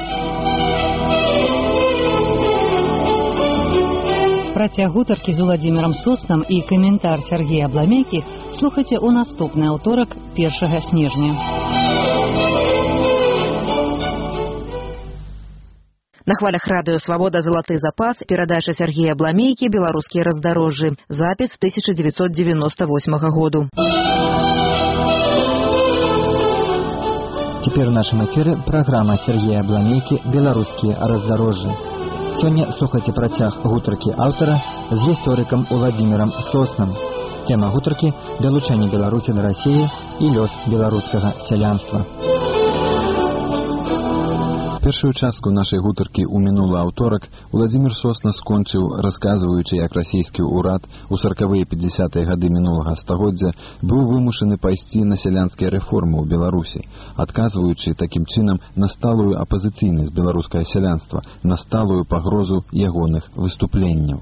Працяг гутаркі з Уладзімірам Соснам і каментар Сергея Абламейкі слухайце ў наступны аўторак 1 снежня. На хвалях радыё «Свабода. Залаты запас» перадача Сергея Абламейкі «Беларускія раздарожжы». Запіс 1998 году. Теперь в нашем эфире программа Сергея Абламейкі «Беларускія раздарожжы». Сёння слухайце працяг гутаркі аўтара з гісторыкам Уладзімірам Соснам. Тема гутаркі – далучэнне Беларусі да Расіі і лёс беларускага сялянства. Першую частку нашай гутаркі ў мінулы аўторак Уладзімір Сосна скончыў, расказваючы, як расійскі ўрад у 40-е 50-е гады мінулага стагоддзя быў вымушаны пайсці на сялянскія рэформы ў Беларусі, адказваючы такім чынам на сталую апазіцыйнасць беларускага сялянства, на сталую пагрозу ягоных выступленняў.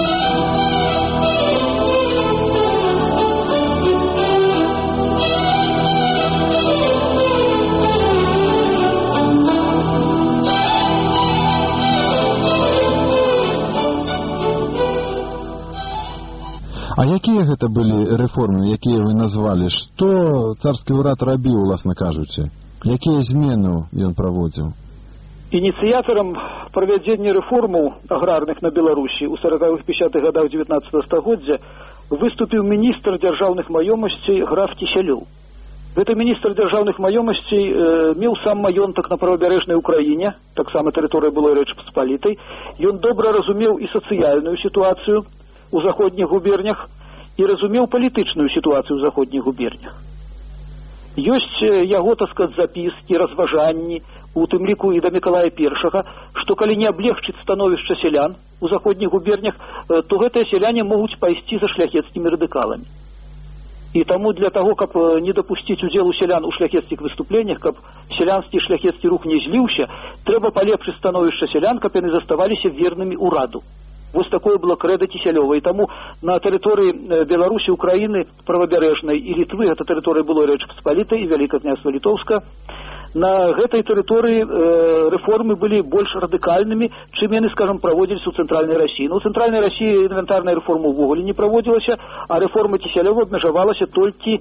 А якія гэта былі рэформы, якія вы назвалі? Што царскі ўрад рабіў, уласна кажучы? Якія змены ён праводзіў? Ініцыятарам правядзення рэформаў аграрных на Беларусі ў 40-50-х гадах 19 стагоддзя выступіў міністр дзяржаўных маёмасцей граф Кісялёў. Гэты міністр дзяржаўных маёмасцей меў сам маёнтак на правабярэжнай Украіне, таксама тэрыторыя былой Рэчы Паспалітай. Ён добра разумеў і сацыяльную сітуацыю у заходніх губернях і разумеў палітычную сітуацыю ў заходніх губернях. Ёсць яго, так сказаць, запіскі, разважанні, у тым ліку і да Мікалая I, што калі не аблегчыць становішча сялян у заходніх губернях, то гэтыя сяляне могуць пайсці за шляхецкімі радыкаламі. І таму для таго, каб не дапусціць удзелу сялян у шляхецкіх выступленнях, каб сялянскі шляхецкі рух не зліўся, трэба палепшыць становішча сялян, каб яны заставаліся вернымі ўраду. Вось такое было крэда Кісялёва. І таму на тэрыторыі Беларусі, Украіны, правабярэжнай і Літвы, гэта тэрыторыя былой Рэчы Паспалітай і Вялікае княства Літоўска, на гэтай тэрыторыі рэформы былі больш радыкальнымі, чым яны, скажам, праводзіліся ў цэнтральнай Расіі. Ну, у цэнтральнай Расіі інвентарная рэформа ўвогуле не праводзілася, а рэформа Кісялёва абмежавалася толькі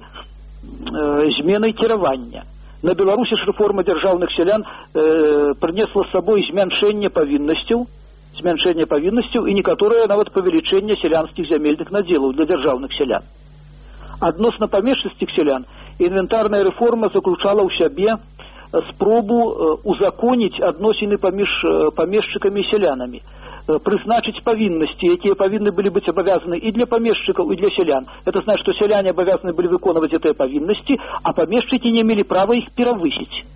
зменай кіравання. На Беларусі ж рэформа дзяржаўных сялян прынесла з сабой змяншэнне павіннасцяў і некаторае нават павелічэнне сялянскіх зямельных надзелаў для дзяржаўных сялян. Адносна памешчыцкіх сялян інвентарная рэформа заключала ў сябе спробу узаконіць адносіны паміж памешчыкамі і сялянамі, прызначыць павіннасці, якія павінны былі быць абавязаны і для памешчыкаў, і для сялян. Это значит, што сяляне абавязаны былі выконваць гэтыя павіннасці, а памешчыкі не мелі права іх перавысіць.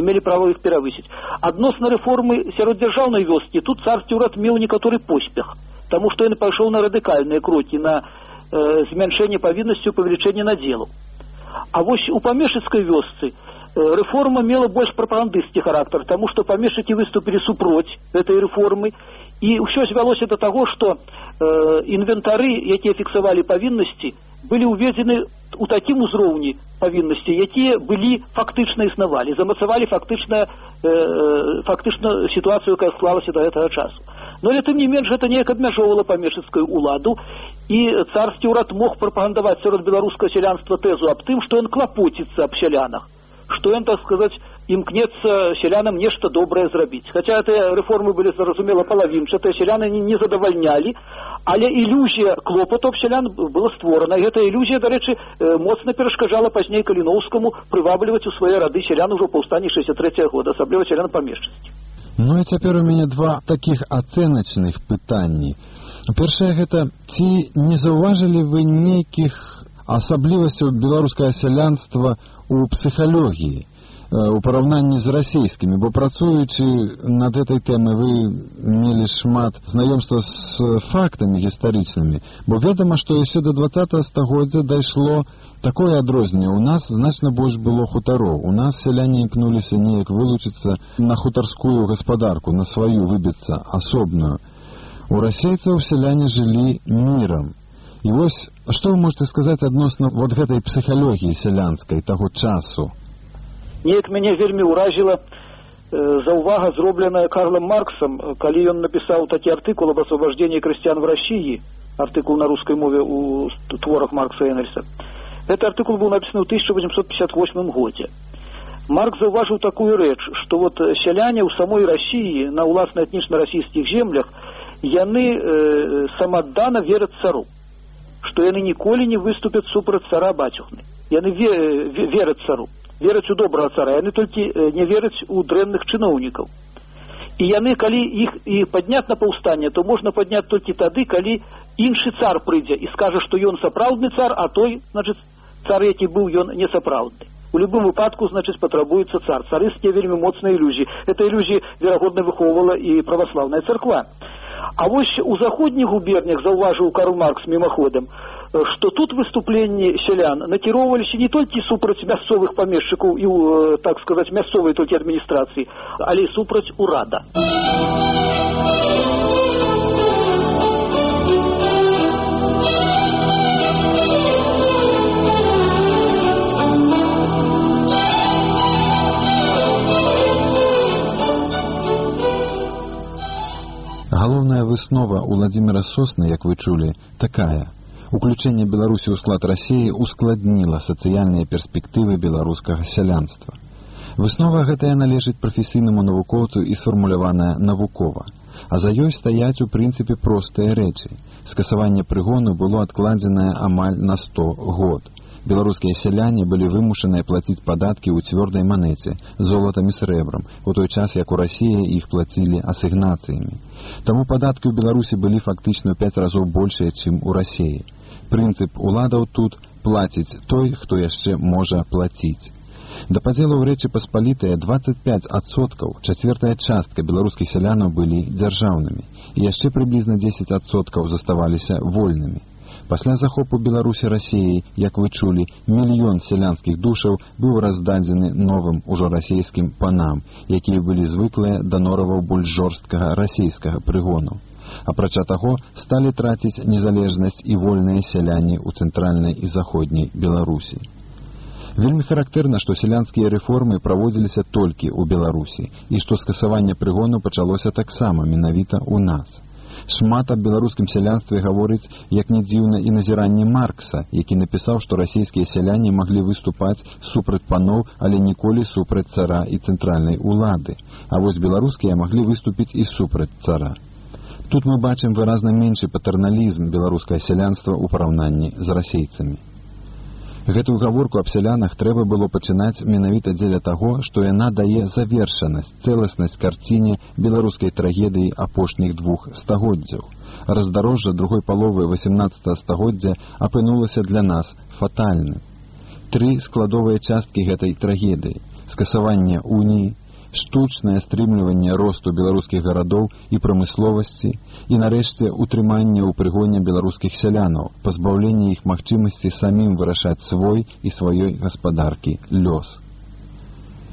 Адносна рэформы сярод дзяржаўнай вёскі тут царскі ўрад меў некаторы поспех, таму што ён пайшоў на радыкальныя крокі, на змяншэнне павіннасцяў, павелічэнне надзелаў. А вось у памешчыцкай вёсцы Рэформа мела больш прапагандысцкі характар, таму што памешчыкі выступілі супроць гэтай рэформы, і ўсё звялося да таго, што інвентары, якія фіксавалі павіннасці, былі ўведзены у такім узроўні павіннасці, якія былі фактычна існавалі, замацавалі фактычна сітуацыю, якая склалася да гэтага часу. Но але тым не менш гэта неяк абмяжоўвала памешчыцкую ўладу, і царскі ўрад мог прапагандаваць сярод беларускага сялянства тэзу аб тым, што ён клапоціцца аб сялянах, што ён, так сказаць, імкнецца сялянам нешта добрае зрабіць. Хаця гэтыя рэформы былі, зразумела, палавінчатыя, сяляны не задавальнялі, але ілюзія клопату аб сялян была створана. І гэтая ілюзія, дарэчы, моцна перашкаджала пазней Каліноўскаму прывабліваць у свае рады сялян ужо ў паўстанні 63 года, асабліва сялян памешчыцкіх. Ну і цяпер у мяне два такіх ацэначных пытанні. Першае гэта, ці не заўважылі вы нейкіх асаблівасцяў беларускага сялянства у псіхалогіі у параўнанні з расійскімі, бо працуючы над гэтай тэмай вы мелі шмат знаёмства з фактамі гістарычнымі, бо ведама, што яшчэ да 20 стагоддзя дайшло такое адрозненне. У нас значна больш было хутароў. У нас сяляне імкнуліся неяк вылучыцца на хутарскую гаспадарку, на сваю выбіцца асобную. У расейцаў сяляне жылі мірам. І вось, што вы можете сказаць адносна вот гэтай псіхалогіі сялянскай таго часу? Неяк мяне вельмі ўразіла заўвага, зробленая Карлом Марксом, калі ён напісаў такі артыкул об освобождении крестьян в России, артыкул на русской мове у творах Маркса и Энгельса. Этот артыкул был написан в 1858 году. Маркс заўважыў такую рэч, што вот сяляне ў самой России, на ўласна этнічна-расійскіх землях, яны самаддана вераць цару, што яны ніколі не выступяць супраць цара бацюхны. Яны вераць цару, вераць у добрага цара, яны толькі не вераць у дрэнных чыноўнікаў. І яны, калі іх і падняць на паўстанне, то можна падняць толькі тады, калі іншы цар прыйдзе і скажа, што ён сапраўдны цар, а той, значыць, цар, які быў, ён не сапраўдны. У любым выпадку, значыць, патрабуецца цар. Царысцкія вельмі моцныя ілюзіі. Гэта ілюзіі, верагодна, выхоўвала і праваслаўная царква. А вось у заходніх губернях, заўважыў Карл Маркс мімаходам, што тут выступленні сялян накіроўваліся не толькі супраць мясцовых памешчыкаў і, так сказаць, мясцовай толькі адміністрацыі, але і супраць урада. Галоўная выснова Уладзіміра Сосны, як вы чулі, такая. Уключэнне Беларусі ў склад Расіі ускладніла сацыяльныя перспектывы беларускага сялянства. Выснова гэтая належыць прафесійнаму навукоўцу і сфармуляваная навукова. А за ёй стаяць у прынцыпе простыя рэчы. Скасаванне прыгону было адкладзенае амаль на 100 год. Беларускія сяляне былі вымушаныя плаціць падаткі ў цвёрдай манеце, золатам і срэбрам, у той час, як у Расіі іх плацілі асігнацыямі. Таму падаткі ў Беларусі былі фактычна ў 5 разоў большыя, чым у Расіі. Прынцып уладаў тут плаціць той, хто яшчэ можа плаціць. Да падзелу ў Рэчы Паспалітае 25%, чацвёртая частка беларускіх сялянаў былі дзяржаўнымі, і яшчэ прыблізна 10% заставаліся вольнымі. Пасля захопу Беларусі Расіяй, як вы чулі, 1 мільён сялянскіх душаў быў раздадзены новым ужо расійскім панам, якія былі звыклыя да нораваў больш жорсткага расійскага прыгону. Апрача таго, сталі траціць незалежнасць і вольныя сяляне ў цэнтральнай і заходняй Беларусі. Вельмі характэрна, што сялянскія рэформы праводзіліся толькі ў Беларусі, і што скасаванне прыгону пачалося таксама менавіта ў нас. Шмат аб беларускім сялянстве гаворыць, як не дзіўна, і назіранне Маркса, які напісаў, што расійскія сяляне маглі выступаць супраць паноў, але ніколі супраць цара і цэнтральнай улады. А вось беларускія маглі выступіць і супраць цара. Тут мы бачым выразна меншы патэрналізм беларускага сялянства ў параўнанні з расейцамі. Гэтую гаворку аб сялянах трэба было пачынаць менавіта дзеля таго, што яна дае завершанасць, цэласнасць карціне беларускай трагедыі апошніх 2 стагоддзяў. Раздарожжа другой паловы 18 стагоддзя апынулася для нас фатальным. 3 складовыя часткі гэтай трагедыі: скасаванне уніі, штучнае стрымліванне росту беларускіх гарадоў і прамысловасці і, нарэшце, утрыманне ў прыгоне беларускіх сялянаў, пазбаўленне іх магчымасці самім вырашаць свой і сваёй гаспадаркі лёс.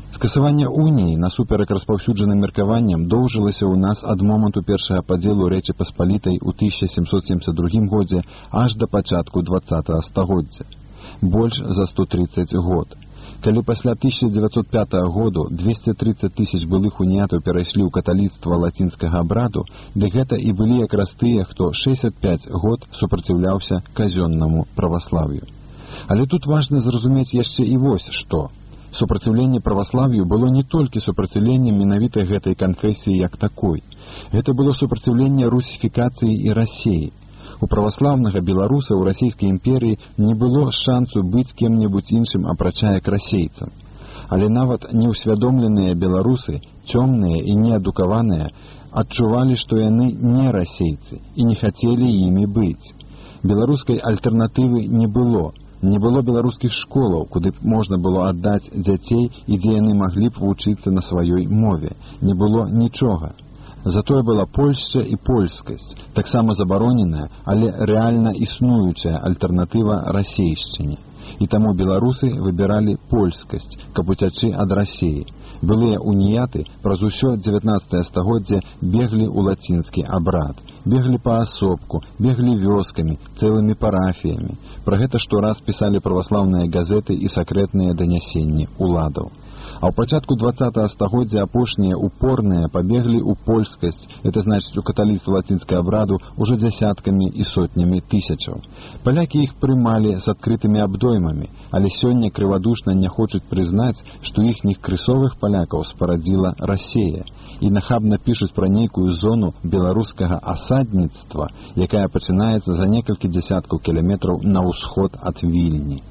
Скасаванне уніі насуперак распаўсюджаным меркаванням доўжылася ў нас ад моманту першага падзелу Рэчы Паспалітай у 1772 годзе аж да пачатку 20-го стагоддзя. Больш за 130 год. Калі пасля 1905 году 230 тысяч былых уніятаў перайшлі ў каталіцтва лацінскага абраду, дык гэта і былі якраз тыя, хто 65 год супраціўляўся казённаму праваславію. Але тут важна зразумець яшчэ і вось што. Супраціўленне праваславію было не толькі супраціўленнем менавіта гэтай канфесіі як такой. Гэта было супраціўленне русіфікацыі і рассеі. У праваслаўнага беларуса ў расійскай імперыі не было шансу быць кем-небудзь іншым, апрача як расейцам. Але нават неўсвядомленыя беларусы, цёмныя і неадукаваныя, адчувалі, што яны не расейцы і не хацелі імі быць. Беларускай альтэрнатывы не было. Не было беларускіх школаў, куды б можна было аддаць дзяцей і дзе яны маглі б вучыцца на сваёй мове. Не было нічога. Затое была Польшча і польскасць, таксама забароненая, але рэальна існуючая альтэрнатыва расейшчыне. І таму беларусы выбіралі польскасць, каб уцячы ад рассеі. Былыя уніяты праз усё 19 стагоддзе беглі ў лацінскі абрад. Беглі паасобку, беглі вёскамі, цэлымі парафіямі. Пра гэта штораз пісалі праваслаўныя газеты і сакрэтныя данясенні уладаў. А ў пачатку 20-го стагоддзя апошнія упорныя пабеглі ў польскасць, это значыць у каталіцтва лацінскага абраду, ужо дзясяткамі і сотнямі тысячаў. Палякі іх прымалі з адкрытымі абдоймамі, але сёння крывадушна не хочуць прызнаць, што іхніх крысовых палякаў спарадзіла рассея, і нахабна пішуць пра нейкую зону беларускага асадніцтва, якая пачынаецца за некалькі дзясяткаў кіламетраў на ўсход ад Вільні.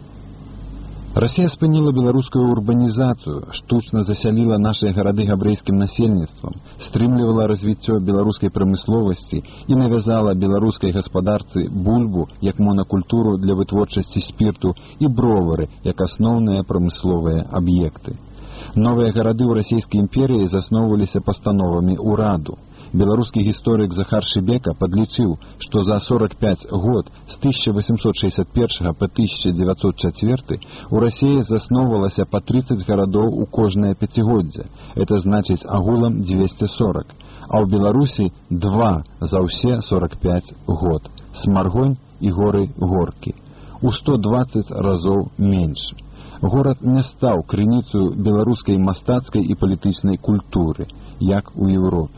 Расія спыніла беларускую урбанізацыю, штучна засяліла нашыя гарады габрэйскім насельніцтвам, стрымлівала развіццё беларускай прамысловасці і навязала беларускай гаспадарцы бульбу як монакультуру для вытворчасці спірту і бровары як асноўныя прамысловыя аб'екты. Новыя гарады ў расійскай імперыі засноўваліся пастановамі ўраду. Беларускі гісторык Захар Шыбека падлічыў, што за 45 год з 1861 па 1904 у Расіі засноўвалася па 30 гарадоў у кожнае пяцігоддзе. Это значыць агулам 240, а ў Беларусі 2 за ўсе 45 год. Смаргонь і горы Горкі. У 120 разоў менш. Горад не стаў крыніцаю беларускай мастацкай і палітычнай культуры, як у Еўропе.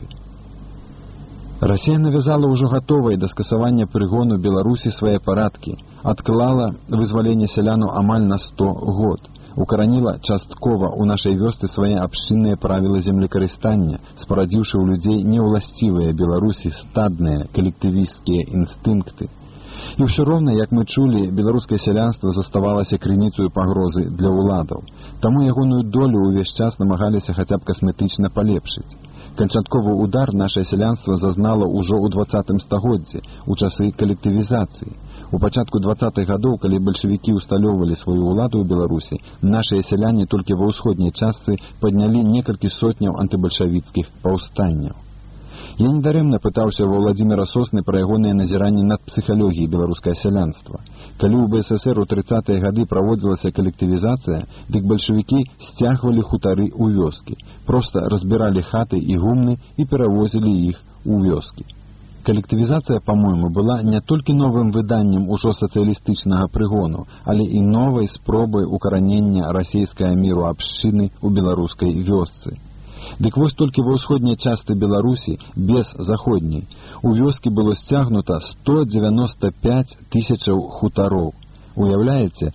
Расія навязала ўжо гатовае да скасавання прыгону Беларусі свае парадкі, адклала вызваленне сялянаў амаль на 100 год, укараніла часткова ў нашай вёсцы свае абшчынныя правілы землекарыстання, спарадзіўшы ў людзей неўласцівыя Беларусі стадныя калектывісцкія інстынкты. І ўсё роўна, як мы чулі, беларускае сялянства заставалася крыніцаю пагрозы для ўладаў. Таму ягоную долю ўвесь час намагаліся хаця б касметычна палепшыць. Канчатковы удар нашае сялянства зазнала ўжо ў 20 стагоддзі, у часы калектывізацыі. У пачатку 20-х гадоў, калі бальшавікі ўсталёўвалі сваю ўладу ў Беларусі, нашыя сяляне толькі ва ўсходняй частцы паднялі некалькі сотняў антыбальшавіцкіх паўстанняў. Я недарэмна пытаўся ва Владзіміра Сосны пра ягоныя назіранні над псіхалогіяй беларускае сялянства. Калі ў БССР у 30-е гады праводзілася калектывізацыя, дык бальшавікі сцягвалі хутары ў вёскі, проста разбіралі хаты і гумны і перавозілі іх у вёскі. Калектывізацыя, па-мойму, была не толькі новым выданнем ужо сацыялістычнага прыгону, але і новай спробай укаранення расійскага міру абшчыны ў беларускай вёсцы. Дык вось толькі ва ўсходняй частцы Беларусі, без заходняй, у вёскі было сцягнута 195 тысячаў хутароў. Уяўляеце,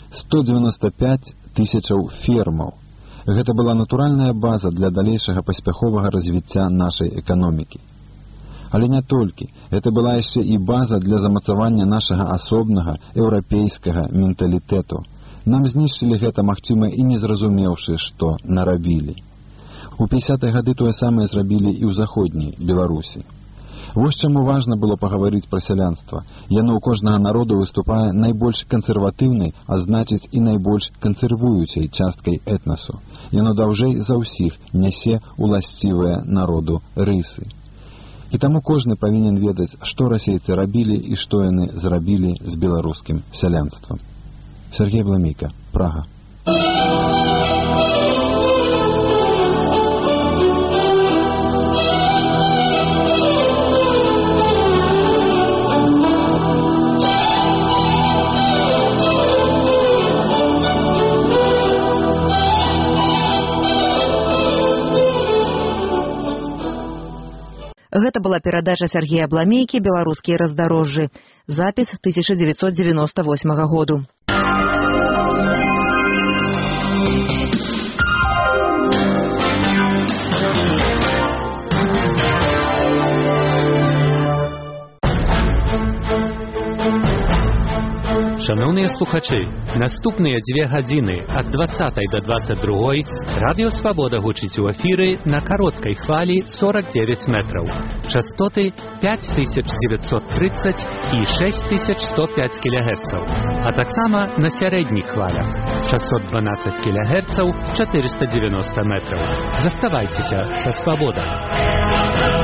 195 тысячаў фермаў. Гэта была натуральная база для далейшага паспяховага развіцця нашай эканомікі. Але не толькі. Гэта была яшчэ і база для замацавання нашага асобнага еўрапейскага менталітэту. Нам знішчылі гэта, магчыма, і не зразумеўшы, што нарабілі. У 50-е гады тое самае зрабілі і ў заходняй Беларусі. Вось чаму важна было пагаварыць пра сялянства. Яно ў кожнага народу выступае найбольш кансерватыўнай, а значыць і найбольш кансервуючай часткай этнасу. Яно даўжэй за ўсіх нясе уласцівыя народу рысы. І таму кожны павінен ведаць, што расейцы рабілі і што яны зрабілі з беларускім сялянствам. Сергей Бламейка, Прага. Гэта была перадача Сергея Бламейкі «Беларускія раздарожжы». Запіс 1998 году. Шановні слухачі, наступні 2 години від 20 до 22 Радіо Свобода гучить у ефірі на короткій хвалі 49 метрів. Частоти 5930 і 6105 кГц. А так само на середніх хвалях 612 кГц, 490 метрів. Заставайтеся со Свободою.